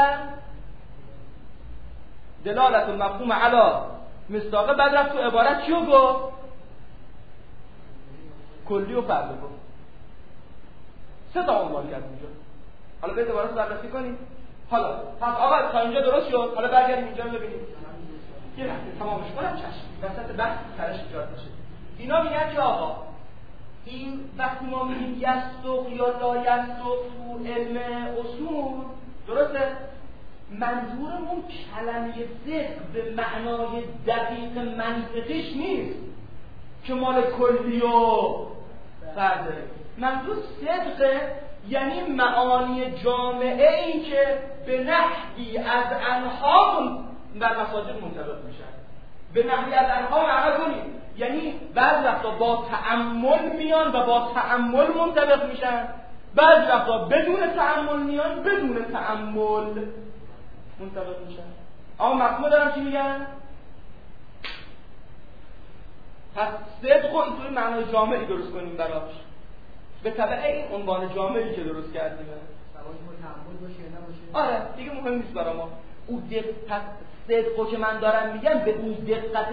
دلالت المفهوم علی مصداق. بعد رفت تو عبارت چیو گفت؟ کلی و فرد گفت. 3 تا عنوان کرد اونجا. حالا به عبارت بررسی کنیم. حالا پس آقا تا اینجا درست شد، حالا برگردیم اینجا رو ببینیم. یه لحظه تمامش کنم چشم وسط بحث ترش ایجاد میشه. اینا میگن که آقا این وقتی ما میگیم یصدق یا لا یصدق تو علم اصول، درسته؟ منظورمون کلمه صدق به معنای دقیق منطقیش نیست که مال کلی و فرده. منظور صدقه یعنی معانی جامعه این که به نحوی از انها در مساجد منطبق میشن. به نحوی از انها معنا کنیم یعنی بعضی وقتا با تأمل میان و با تأمل منطبق میشن، بعضی وقتا بدون تأمل میان بدون تأمل منطبق میشن. اما مفهوم دارم چی میگن؟ پس صدق و اینطوری معنای جامعی درست کنیم براش به تبع این عنوان جامعی که درست کردیم. آره دیگه مهم نیست برای ما اون دقت صدقو که من دارم میگم به اون دقت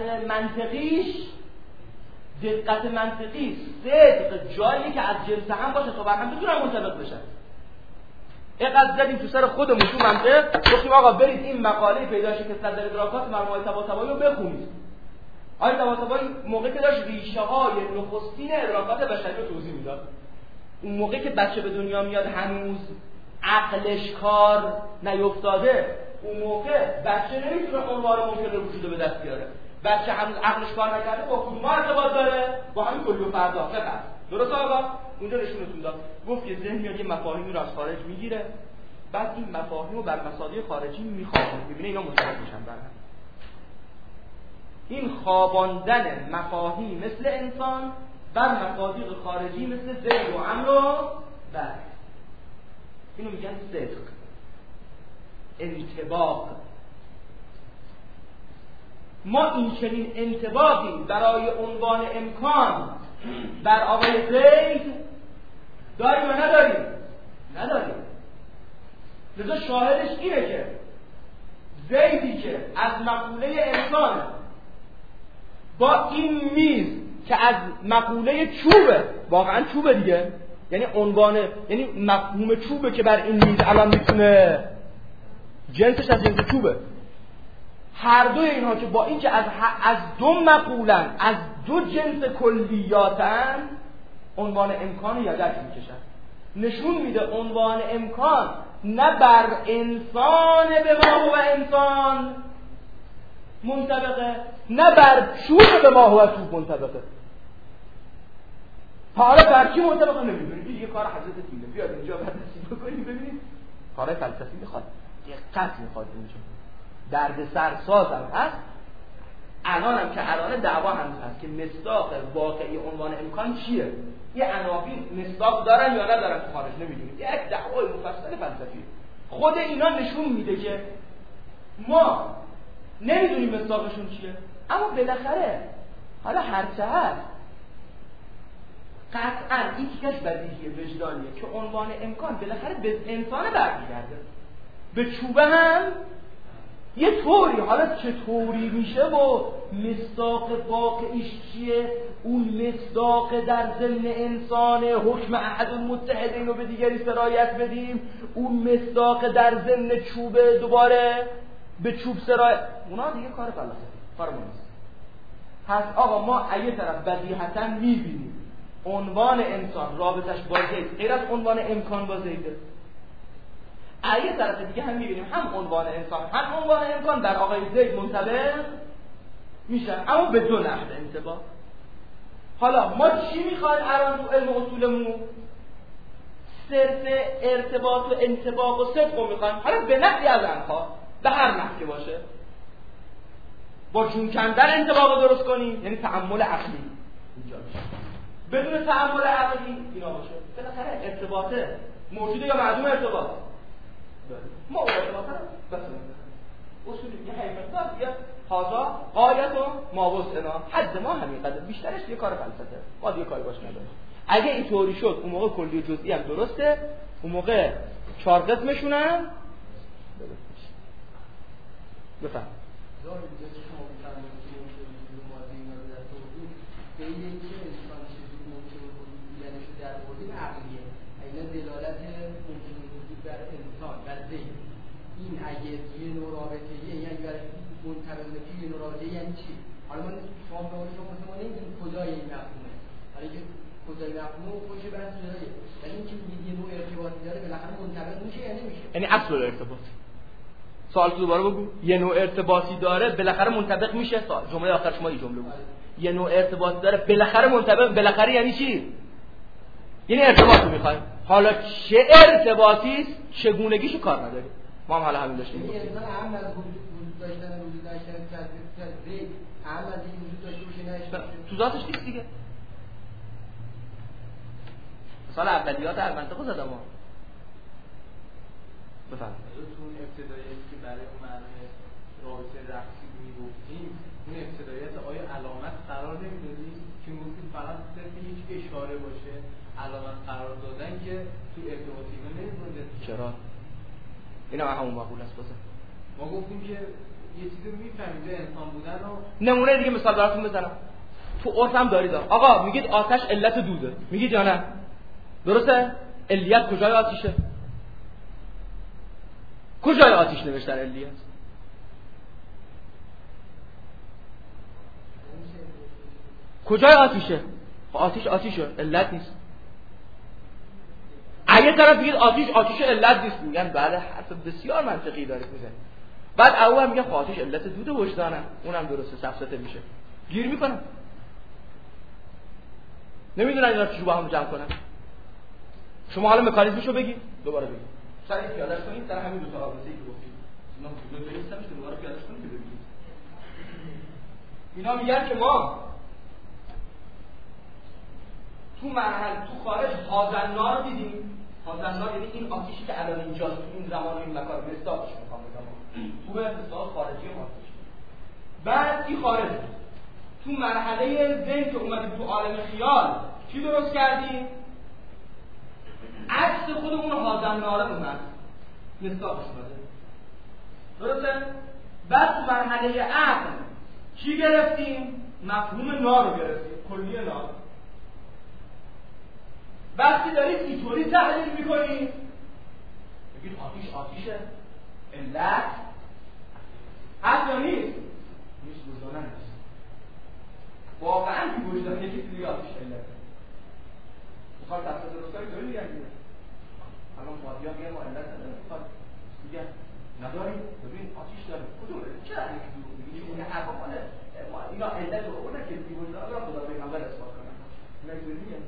منطقی صدق جایی که از جنس هم باشه تا بر هم بتونن منطبق بشن. اینقدر زدیم تو سر خودمون تو منطق گفتیم آقا برید این مقاله پیدا شده که صدر ادراکات مرحوم آقای طباطبایی رو بخونید. آقای طباطبایی موقعی که داشت ریشه های نخستین ادراکات بشری رو توضیح میداد، اون موقعی که بچه به دنیا میاد هنوز عقلش کار نیفتاده، اون موقع بچه نمیتونه عنوان ممکن وجود رو به دست بیاره. بچه هنوز عقلش کار نکرده با کدوم ارتباط داره؟ با همین کلی و فردا فقط. درست آقا؟ اونجا نشونتون داد گفت که ذهن میاد یه مفاهیمی رو از خارج میگیره، بعد این مفاهیم رو بر مصادیق خارجی میخوابه، میبینه اینا مشترک میشن بر هم. این خواباندن مفاهیم مثل انسان بر مصادیق خارجی مثل زید و عمرو و بر اینو میگن صدق، انطباق. ما این چنین انطباقی برای عنوان امکان بر آقای زید داریم و نداریم؟ نداریم. لذا شاهدش اینه که زیدی که از مقوله انسانه با این میز که از مقوله چوبه، واقعا چوبه دیگه، یعنی عنوان، یعنی مفهوم چوبه که بر این میز الان میتونه جنسش از جنس چوبه. هر دوی اینها که با این که از دو مقولن، از دو جنس کلیاتن، عنوان امکان یدک میکشن. نشون میده عنوان امکان نه بر انسان به ما هو انسان منطبقه، نه بر چوب به ما هو چوب منطبقه. حالا بر کی منطبقه نمیدونید. یه کار حضرت تیله بیاد اینجا بررسی بکنیم ببینید. کار فلسفی میخواد، دقت میخواد اینجا. درد سرساز هم هست. الانم که الان دعوا هم هست که مصداق واقعی عنوان امکان چیه. یه عناوین مصداق دارن یا ندارن تو خارج نمیدونید. یک دعوای مفصل فلسفی. خود اینا نشون میده که ما نمیدونیم مصداقشون چیه، اما بالاخره حالا هرچه هست قطعا این کش بدیهی وجدانیه که عنوان امکان بالاخره به انسان برمیگرده، به چوبه هم یه طوری. حالا چطوری میشه و مصداق واقعیش چیه؟ اون مصداق در ضمن انسان حکم احد المتحدین رو به دیگری سرایت بدیم، اون مصداق در ضمن چوبه دوباره به چوب سرایت، اونا دیگه کار فلسفی، کار ما نیست. پس آقا ما یه طرف بدیهتا میبینیم عنوان انسان رابطش با زید غیر از عنوان امکان با زیده، یه طرف دیگه هم میبینیم هم عنوان انسان هم عنوان امکان در آقای زید منطبق میشن، اما به دو نحو انطباق. حالا ما چی میخوایم الان تو علم اصولمون؟ صرف ارتباط و انطباق و صدق رو میخوایم. حالا به نحوی از انها، به هر نحوی باشه، با جون کندن انطباق رو درست کنیم، یعنی تعامل عقلی اینجا میشه. بدون تعامل عقلی اینا باشه. بالاخره ارتباطه موجوده یا معدوم ارتباط؟ ما ارتباطه بس اصولی یه حیمت یا هازا غایت و ما وسعنا، حد ما همین قدر، بیشترش یه کار فلسفه، ما دیگه کاری باش نداریم. اگه اینطوری شد اون موقع کلی و جزئی هم درسته، اون موقع 4 قسمشون هم بفهم یعنی اصل ارتباط. سوال دوباره بگو. یه نوع ارتباطی داره بالاخره منطبق میشه. جمله آخر شما این جمله بود. یه نوع ارتباطی داره بالاخره منطبق. بالاخره یعنی چی؟ یعنی ارتباط رو میخوایم. حالا چه ارتباطی است چگونگیشو کار نداریم. ما هم حالا همین داشتیم. یعنی انسان اهم از وجود داشتن وجود داشتن تدریج اهم از اینکه وجود داشته باشه نه تو ذاتش نیست دیگه. مثلا اولیات هر منطقه زدم ما. بفهم. تو اون ابتداییتی که برای اون معنی رابطه رقصی میگفتیم اون ابتداییت آیا علامت قرار نمیدادی که میگفتیم فقط صرف یک اشاره باشه علامت قرار دادن که تو ارتباطی نمیمونه؟ چرا؟ اینا همون معقول است بازه. ما گفتیم که یه چیزی میفهمیم به انسان بودن و نمونه دیگه مثال براتون بزنم. تو عرف هم دارید آقا میگید آتش علت دوده، میگید یا نه؟ درسته؟ علیت کجای آتیشه؟ کجای آتیش نوشتن علیت؟ کجای آتیشه؟ آتیشه علت نیست. اگه طرف بگید آتیش علت نیست میگن بله حرف بسیار منطقی داره میزنه. بعد او هم میگه آتیش علت دود وجدانه، اونم درسته سفسطه میشه. گیر میکنن. نمیدونن اینا چی با هم جمع کنن. شما حالا مکانیزمشو بگید دوباره بگید. سریع پیاده‌اش کنید در همین دو تا رابطه‌ای که گفتیم. اینا دو تا هستن که دوباره پیاده‌اش کنید که ببینید. اینا میگن که ما تو مرحله تو خارج هازنا رو دیدیم. هازنا یعنی این آتیشی که الان اینجاست تو این زمان و این مکان مصداقش میخوام بگم. تو به مصداق خارجی آتیش. بعد این خارج تو مرحله ذهن که اومدیم تو عالم خیال چی درست کردیم؟ عکس خودمون هازنا رو اومد. مصداقش اومده. درسته؟ بعد تو مرحله عقل چی گرفتیم؟ مفهوم نار رو گرفتیم. کلیه نار. وقتی دارید اینطوری تحلیل میکنید بگید آتیشه علت هست یا نیست؟ نیست وجدانه نیست. واقعا که وجدانه یکی دیگه آتیش علت میخواد تفسیر درست کنید داری میگن دیگه الان مادیا میگه ما علت نداره میخواد دیگه نداریم ببین آتیش داریم کدوم چرا یکی دور میگید این حرفا ماله اینا علت رو اونه که وجدانه را خدا پیغمبر اثبات کنن نگذارید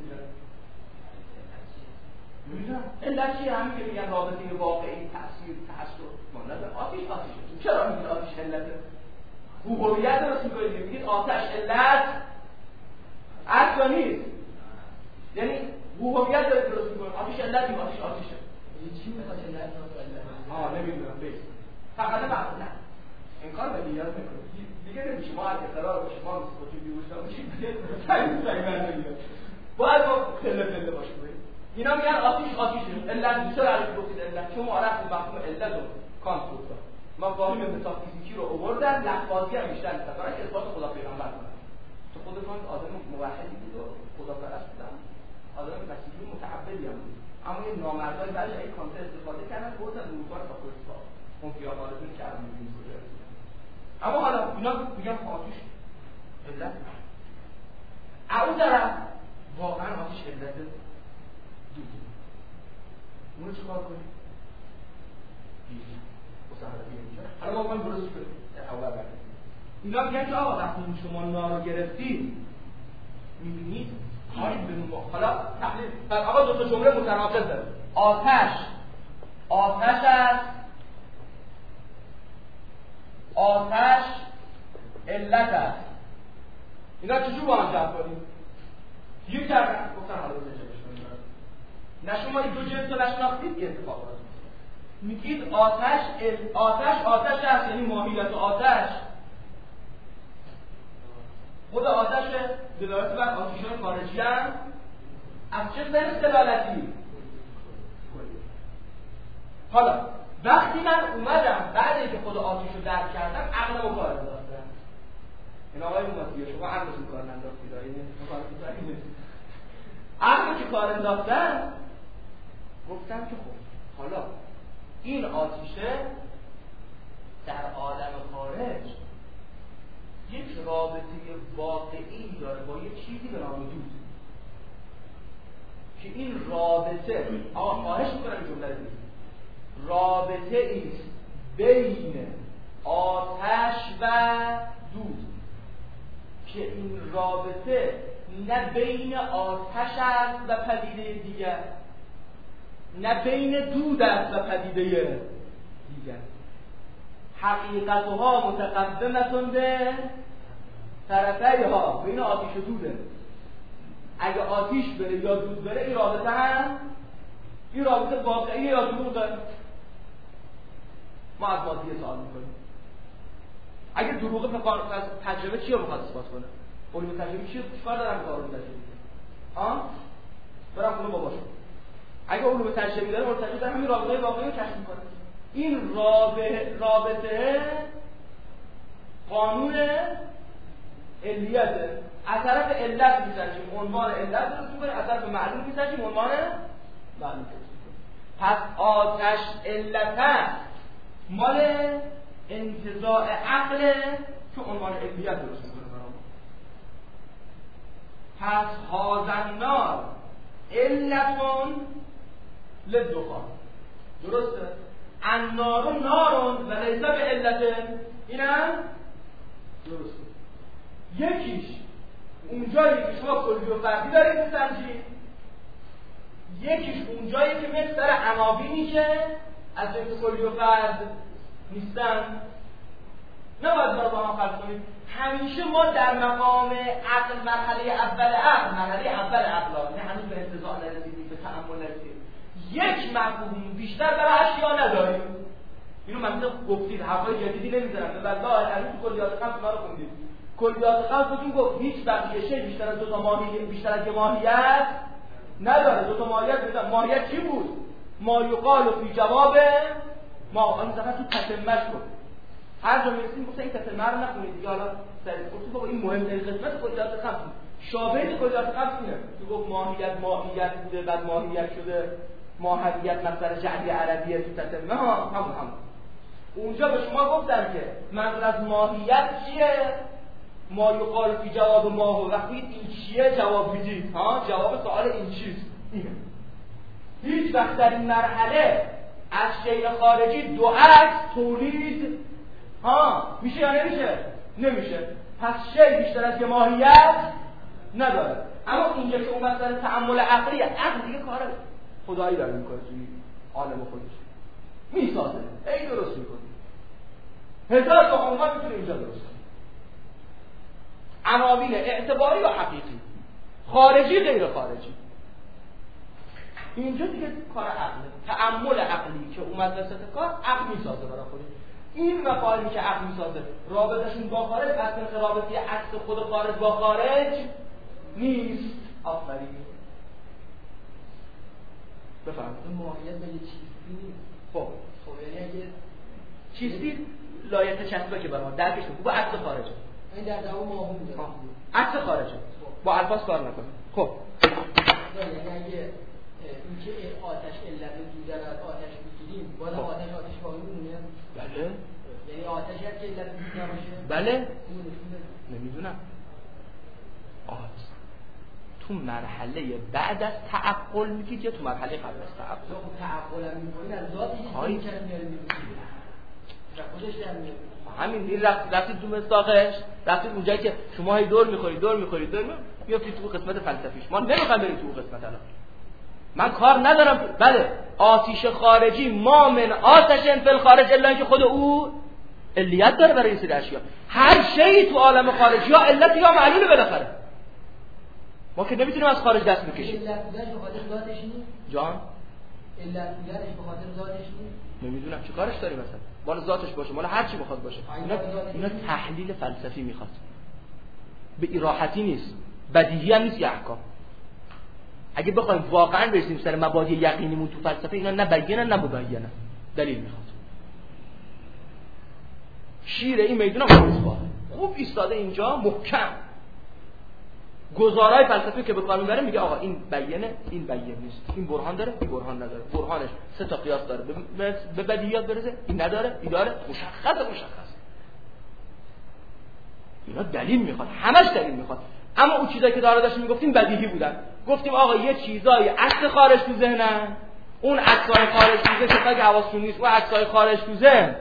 علت چیه؟ همین که میگن رابطه واقعی تأثیر تأثیر مانند آتیشه. چرا میگید آتیش علته؟ هویت درست میکنید میگید آتش علت اصلا نیست. یعنی هویت درست میکنید آتیش علت نیست. آتیشه چی میخواد علت نمیدونم بیس فقط نه این کار به دیگه دیگه نمیشه. ما از اقرار باشه ما وجودی باشیم دیگه باید ما خلل باشیم. اینا میگن آتیشه علت چرا علی گفتید علت چون معرف مفهوم علت رو کانت گفت. مفاهیم متافیزیکی رو آوردن لفظی هم بیشتر استفاده که اثبات خدا پیغمبر کنن. تو خود کانت آدم موحدی بود و خداپرست بود. آدم مسیحی متعبدی هم بود. اما این نامردای بعدش از کانت استفاده کردن گفتن اروپا تا خودسا اون پیامبرتون که الان می‌بینید کجا. اما حالا اینا میگن آتیش علت اون طرف واقعا آتیش علت اونو چه کار کنیم؟ حالا ما باید درست کنیم اول بریم اینا میگن که آقا وقتی شما نار رو گرفتید میبینید کاری به ما حالا تحلیل آقا دو تا جمله متناقض داره. آتش است آتش علت است. اینا چجور با هم جمع کنیم؟ یک کردن گفتن حالا بزنجه نه شما این دو جنس رو نشناختید یه اتفاق داره. میگید آتش هست یعنی ماهیت آتش خود آتش دلالت بر آتش‌های خارجی هم از چه سنس دلالتی؟ حالا وقتی من اومدم بعد اینکه خود آتش رو درک کردم عقلمو کار انداختم. این آقای اومدیه شما عقلتون کار ننداختید عقل که کار انداختم گفتم که خب حالا این آتیشه در عالم خارج یک رابطه واقعی داره با یک چیزی به نام دود که این رابطه خواهش میکنم این جمله رو بگید رابطه است بین آتش و دود که این رابطه نه بین آتش است و پدیده دیگر، نه بین دود است و پدیده دیگر. حقیقتها متقدمتون به طرفیها، بین آتش و دوده. اگه آتش بره یا دود بره این رابطه هم، این رابطه واقعی یا دروغه؟ ما از مادیه سوال میکنیم. اگه دروغه از تجربه چی رو میخواد اثبات کنه؟ علوم تجربی چیکار دارن که علوم تجربی؟ برام خونه باباشون. اگه علوم تجربی داره، علوم تجربی داره همین رابطه واقعی رو کشف میکنه. این رابطه قانون علیته. از طرف علت میسنجیم عنوان علت رو میکنه، از طرف معلول میسنجیم عنوان معلول. پس آتش علت مال انتزاع عقل که عنوان علیت درست میکنه برام. پس هازنار علتون للدخان، درسته؟ النار نارون و لیس به علت، اینم درسته. یکیش اونجایی که شما کلی و فردی دارید میسنجید، یکیش اونجایی که مثل عناوینی که از جنس کلی و فرد نیستن. نباید برای با هم فرض کنید همیشه ما در مقام عقل، مرحله اول عقل، مرحله اول عقل، نه هنوز به انتزاع نرسیدیم، به تأمل نرسیدیم، یک مفهوم بیشتر برای اشیا نداریم. اینو مثلا گفتید، حرفای جدیدی نمیزنم، به والله الان تو کلیات خمس ما رو خوندید. کلیات خمس بودیم گفت هیچ بقیه شی بیشتر از دو تا ماهیت، بیشتر از یه ماهیت نداره. دو تا ماهیت میذارم. ماهیت چی بود؟ ما یقال فی جواب ما. این دفعه تو تتمهش بود. هر جا میرسیم گفتن این تتمه رو نخونید دیگه. حالا سریع گفتم بابا این مهمترین قسمت کلیات خمس. شابه کلیات خمس اینه. تو گفت ماهیت بوده، بعد ماهیت شده ماهیت مصدر جعلی عربیه تو تتمه ها، همون. اونجا به شما گفتم که منظور از ماهیت چیه؟ ما یقال فی جواب ما و وقتی این چیه جواب میدید ها، جواب سوال این چیست اینه. هیچ وقت در این مرحله از شیء خارجی دو عکس تولید ها میشه یا نمیشه؟ نمیشه. پس شیء بیشتر از یه ماهیت نداره. اما اینجا که اون مثلا تأمل عقلیه، عقل دیگه کار خدایی داره میکنه توی عالم خودش، میسازه، ای درست میکنه. هزار تا عنوان میتونه اینجا درست کنه. عناوین اعتباری و حقیقی، خارجی غیر خارجی. اینجا دیگه کار عقله، تأمل عقلی که اومد وسط کار، عقل میسازه برای خودش. این مفاهیمی که عقل میسازه رابطه‌شون با خارج اصلا رابطه عکس خود خارج با خارج نیست. آفرین. بفرمایید. ماهیت به یه چیزی نیست. خب یعنی اگه چیزی لایق چسبه که برام درکش کنید با عکس خارجه. این در جواب ماهون میذاره. عکس خارجه. با الفاظ کار نکنه. خب یعنی اگه اینکه آتش علت دیگر از آتش میگیریم، باز آتش واقعی میمونه؟ بله. یعنی آتش هست که علت دیگر باشه؟ بله. نمیدونم. تو مرحله بعد از تعقل میگید یا تو مرحله قبل از تعقل؟ تعقل هم میکنید از ذات هیچ نمی‌کنه میاریم خودش در میاد. همین این رفتید تو مستاقش، رفتید اونجایی که شما هی دور میخورید میافتید تو قسمت فلسفیش. ما نمیخوام بریم تو قسمت الان. من کار ندارم. بله آتش خارجی ما من آتشن فی الخارج الا اینکه خود او علیت داره برای این سری اشیا. هر شی تو عالم خارجی یا علت یا معلوله بالاخره. ما که نمیتونیم از خارج دست بکشیم. علت بودنش به خاطر ذاتش نیست؟ جان؟ علت بودنش به خاطر ذاتش نیست؟ نمیدونم چه کارش داری مثلا. مال ذاتش باشه، مال هر چی بخواد باشه. اینا تحلیل فلسفی میخواد. به این راحتی نیست. بدیهی هم نیست یه احکام. اگه بخوایم واقعا برسیم سر مبادی یقینیمون تو فلسفه، اینا نه بیانه نه مبینه. دلیل میخواد. شیر این میدونم خوب ایستاده اینجا محکم. گزارای فلسفی که به کار میبره میگه آقا این بیانه، این بیان نیست. این برهان داره، این برهان نداره. برهانش 3 تا قیاس داره. به بدیهیات برسه، این نداره، این داره. مشخص. اینا دلیل میخواد. همش دلیل میخواد. اما اون چیزایی که داشتیم میگفتیم بدیهی بودن. گفتیم آقا یه چیزای اصل خارج تو ذهنن، اون عکسای خارج تو ذهن کسایی که حواسشون نیست، اون عکسای خارج تو ذهن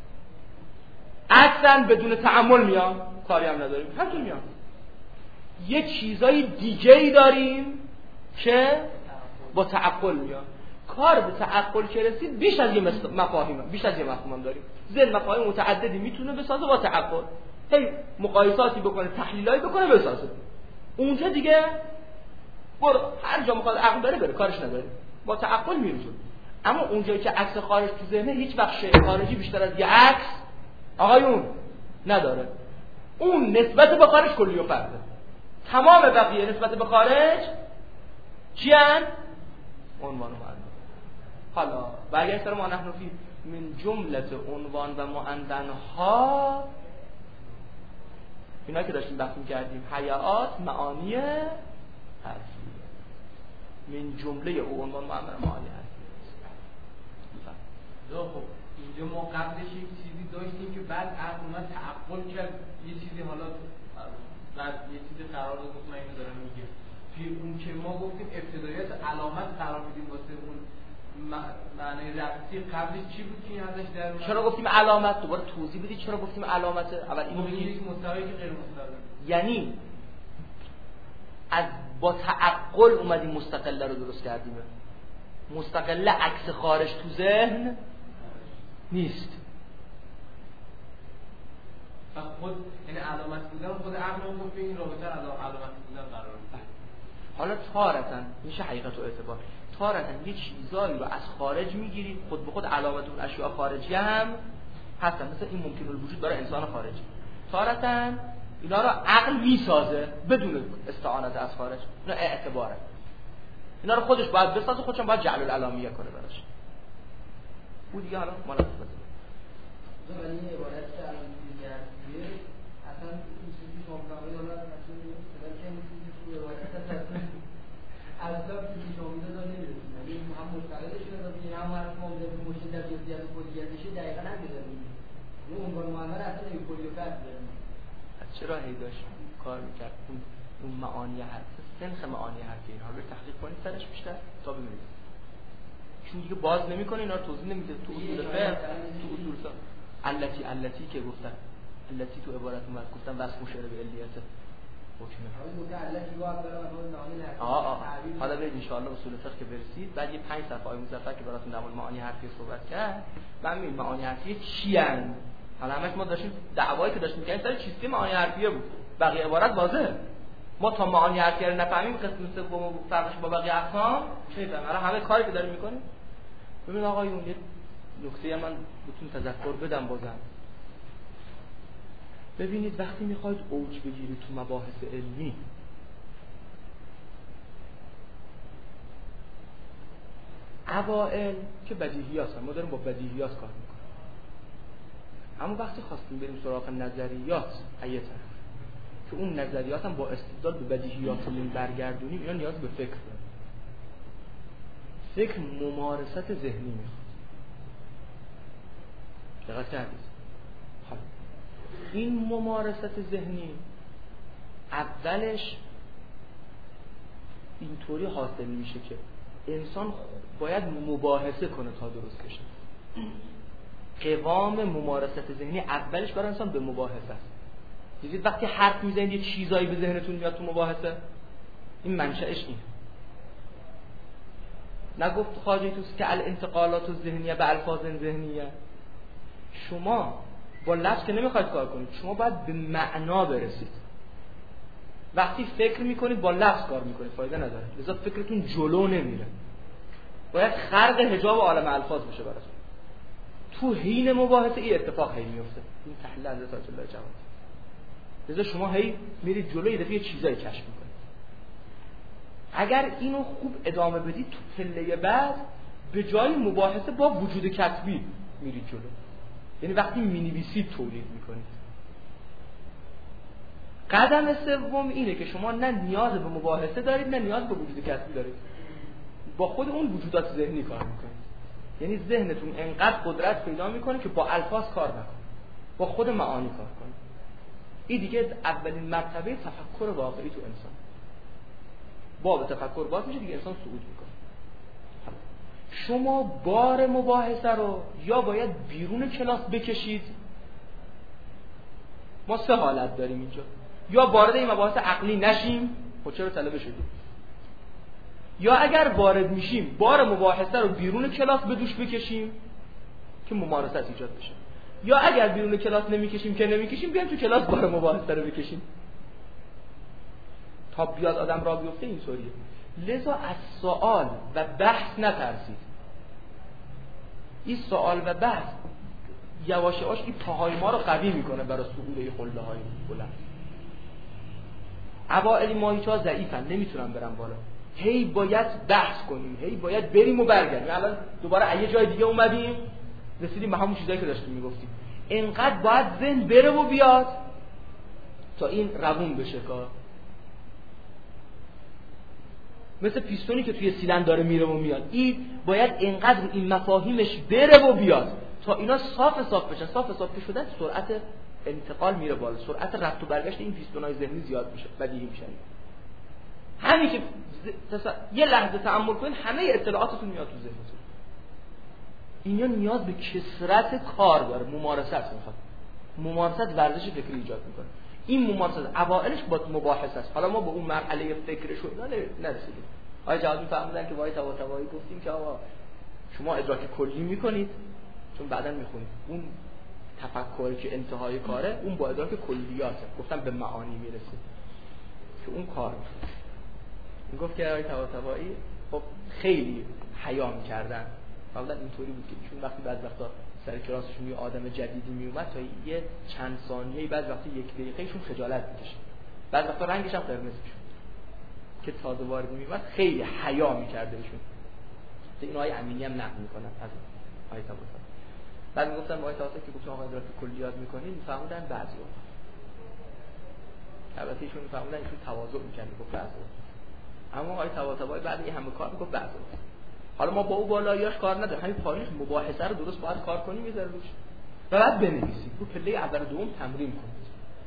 اصلا بدون تأمل میان، کاری هم نداریم، همون میان. یه چیزای دیگه‌ای داریم که با تعقل میان. کار به تعقل که رسید بیش از یه مفاهیم، بیش از یه مفهوم داریم. ذهن مفاهیم متعددی میتونه بسازه با تعقل. هی مقایساتی بکنه، تحلیلایی بکنه، بسازه. اونجا دیگه برو هر جا میخواد عقل داره بره، کارش نداره، با تعقل میرسونه. اما اونجایی که عکس خارج تو ذهنه، هیچ وقت شیء خارجی بیشتر از یه عکس آقایون نداره. اون نسبت به خارج کلی و فرده. تمام بقیه نسبت به خارج چی هن؟ عنوان و معنی. حالا و اگر سر ما نحن فی من جملت عنوان و معندنها، اینا که داشتیم بحث می‌کردیم، حیات معانی حرفی، من جمله او عنوان معانی حرفی. خب اینجا ما قبلش یک چیزی داشتیم که بعد عقل اومد تعقل کرد، یه چیزی حالا بعد یه چیزی قرار داد، گفت من اینو دارم میگم. توی اون که ما گفتیم ابتداییات علامت قرار میدیم واسه اون معنی ربطی، قبلش چی بود که ازش در اومد؟ چرا گفتیم علامت؟ دوباره توضیح بدید چرا گفتیم علامت. اول اینو بگید. یک مستوی که غیر مستوی، یعنی از با تعقل اومدیم مستقله رو درست کردیم. مستقله عکس خارج تو ذهن نیست. خود یعنی علامت بودن خود عقل اون گفت این رابطه علامت بودن قرار میده. حالا تارتاً میشه حقیقت و اعتبار، تارتاً یه چیزایی رو از خارج میگیری، خود به خود علامت اون اشیاء خارجی هم هستن، مثل این ممکن الوجود برای انسان خارجی. تارتاً اینا رو عقل میسازه بدون استعانت از خارج، اینا اعتباره. اینا رو خودش باید بسازه، خودش هم باید جعل العلامیه کنه براش. اون دیگه حالا مال خودشه. ولی این عبارت که الان میگه اصلا این چیزی که مفهومی حالا اصلا که این چیزی تو عبارت اصلا چیزی که امیده داره نمیرسونه. یعنی هم مستقلش داره، هم حرف مونده به مشکل در جزئیات کلیتش دقیقاً نمیذاره. اون عنوان معنا اصلا این کلیات داره. چرا هی داشت کار میکرد اون معانی حرف، سنخ معانی حرف اینها رو تحقیق کنید سرش بیشتر تا ببینید. چون دیگه باز نمیکنه، اینا رو توضیح نمیده تو اصول فقه، تو اصول فقه. علتی که گفتن، علتی تو عبارت اومد گفتن وصف مشعر به علیت حکمه. حالا برید ان شاء الله اصول فقه که برسید، بعد یه 5 صفحه آیه مظفر که براتون در مورد معانی حرفی صحبت کرد، بعد میگم معانی حرفی چی ان. حالا همش ما داشتیم دعوایی که داشتیم می‌کردیم سر چیزی معانی حرفیه بود. بقیه عبارت واضحه. ما تا معانی حرفی رو نفهمیم قسم سوم و فرقش با بقیه اقسام چه می‌فهمیم. الان همه کاری که داریم می‌کنیم. ببین آقایون یه نکته من بهتون تذکر بدم بازم. ببینید وقتی میخواید اوج بگیرید تو مباحث علمی، اوائل که بدیهیات هستن، ما داریم با بدیهیات کار میکنیم. اما وقتی خواستیم بریم سراغ نظریات ایه طرف که اون نظریات هم با استدلال به بدیهیاتمون برگردونیم، اینا نیاز به فکر داره. فکر ممارست ذهنی میخواد. دقت کردید؟ این ممارست ذهنی اولش اینطوری حاصل میشه که انسان باید مباحثه کنه تا درست بشه. قوام ممارست ذهنی اولش برای انسان به مباحثه است. دیدید وقتی حرف میزنید یه چیزایی به ذهنتون میاد تو مباحثه، این منشأش اینه. نگفت خواجه توسی که الانتقالات الذهنیه به الفاظ ذهنیه. شما با لفظ که نمیخواید کار کنید، شما باید به معنا برسید. وقتی فکر میکنید با لفظ کار میکنید فایده نداره، لذا فکرتون جلو نمیره. باید خرق حجاب عالم الفاظ بشه براتون. تو حین مباحثه این اتفاق هی میفته. این تحلیل حضرت آیت الله جوادی. لذا شما هی میرید جلو، یه دفعه چیزایی کشف میکنید. اگر اینو خوب ادامه بدید تو پله بعد به جای مباحثه با وجود کتبی میرید جلو. یعنی وقتی مینویسید تولید میکنید. قدم سوم اینه که شما نه نیاز به مباحثه دارید نه نیاز به وجود کتبی دارید. با خود اون وجودات ذهنی کار میکنید. یعنی ذهنتون انقدر قدرت پیدا میکنه که با الفاظ کار نکنه، با خود معانی کار کنه. این دیگه اولین مرتبه تفکر واقعی تو انسان. باب تفکر باز میشه دیگه، انسان صعود میکنه. شما بار مباحثه رو یا باید بیرون کلاس بکشید. ما 3 حالت داریم اینجا، یا وارد این مباحث عقلی نشیم، خب چرا طلبه شدیم، یا اگر وارد میشیم بار مباحثه رو بیرون کلاس به دوش بکشیم که ممارست ایجاد بشه، یا اگر بیرون کلاس نمیکشیم بیایم تو کلاس بار مباحثه رو بکشیم تا بیاد آدم را بیفته. اینطوریه. لذا از سوال و بحث نترسید. این سوال و بحث یواش یواش این پاهای ما رو قوی میکنه برای صعود قله های بلند. اوائل ماهیچه‌ها ضعیفن، نمیتونن برن بالا، هی باید بحث کنیم، هی باید بریم و برگردیم. الان دوباره یه جای دیگه اومدیم رسیدیم به همون چیزایی که داشتیم میگفتیم. اینقدر باید ذهن بره و بیاد تا این روون بشه کار. مثل پیستونی که توی سیلندر داره میره و میاد، این باید اینقدر این مفاهیمش بره و بیاد تا اینا صاف بشن. صاف که شدن سرعت انتقال میره بالا، سرعت رفت و برگشت این پیستونای ذهنی زیاد میشه، بدیهی میشه. همین که یه لحظه تأمل کنید همه اطلاعاتتون میاد تو ذهنتون. اینا نیاز به کثرت کار داره، ممارست میخواد. ممارست ورزش فکری ایجاد میکنه. این ممارست اوائلش با مباحثه است. حالا ما به اون مرحله فکرش و اینا نرسیدیم. آقای جوادی فهمیدن که وای تواتوایی گفتیم که آقا شما ادراک کلی میکنید چون بعداً میخونید. اون تفکری که انتهای کاره اون با ادراک کلیاته. گفتم به معانی میرسه که اون کار میکنه. میگفت که آقای تواتوایی خب خیلی حیا میکردن. واقعا اینطوری بود که چون وقتی بعضی وقتا سر کلاسشون یه آدم جدیدی میومد تا یه چند ثانیه‌ای بعضی وقتا 1 دقیقه‌شون خجالت میکشید. بعضی وقتا رنگش هم قرمز میشد. که تازه وارد میومد خیلی حیا میکرده بهشون. این آقای امینی هم نقل میکنن از آقای تواتوایی. بعد میگفتن آقای تواتوایی که گفتن آقا ادراک کلیات میکنین میفهمودن بعضی‌ها. البته ایشون میفهمودن ایشون تواضع میکنه گفت بعضی‌ها. اما آقای طباطبایی بعد این همه کار میگفت بعضی. حالا ما با او بالاییاش کار نداریم، همین پایینش مباحثه رو درست باید کار کنیم یه ذره روش و بعد بنویسید. رو پله اول و دوم تمرین کنید،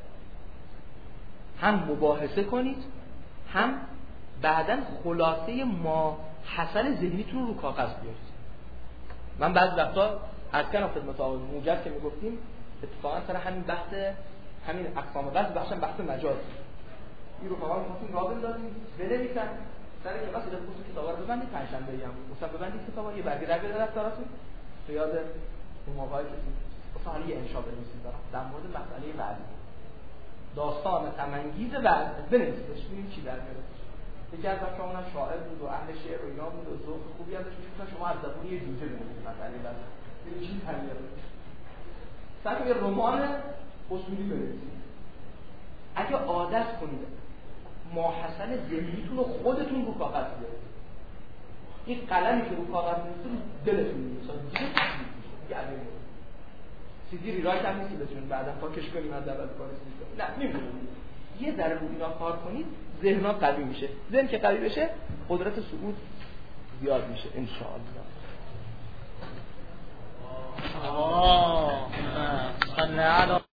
هم مباحثه کنید هم بعداً خلاصه ما حاصل ذهنیتون رو کاغذ بیارید. من بعضی وقتا از کنم خدمت آقای موجد که میگفتیم اتفاقا سر همین بحث همین اقسام بحث مجاز این رو کاغذ می‌خواستیم راه بندازیم بنویسن سر کلاس اینا پوست کتابا رو ببندید پنجشنبه‌ای هم مثلا ببندید کتابا یه برگه در بیاد دفتراتون تو یاد اون موقعی که مثلا حالا یه انشا بنویسید در مورد مسئله وعظ داستان غم‌انگیز وعظ بنویسید ببینید چی در میاد. یکی از بچه‌ها شاعر بود و اهل شعر و اینا بود و ذوق خوبی ازش می‌گفتن شما از زبون یه جوجه بنویسید مسئله وعظ این چی تعبیر سر یه رمان اصولی بنویسید. اگه عادت کنید ماحصل ذهنیتون رو خودتون رو کاغذ بیارید، این قلمی که رو کاغذ می‌نویسید دلتون می‌نویسید دیگه عمیق سیدی ریرایت هم نیست بتونید بعدا پاکش کنیم از اول کار نیست. نه نمی‌دونید یه ذره رو اینا کار کنید ذهن‌ها قوی میشه. ذهن که قوی بشه قدرت صعود زیاد میشه ان شاء الله.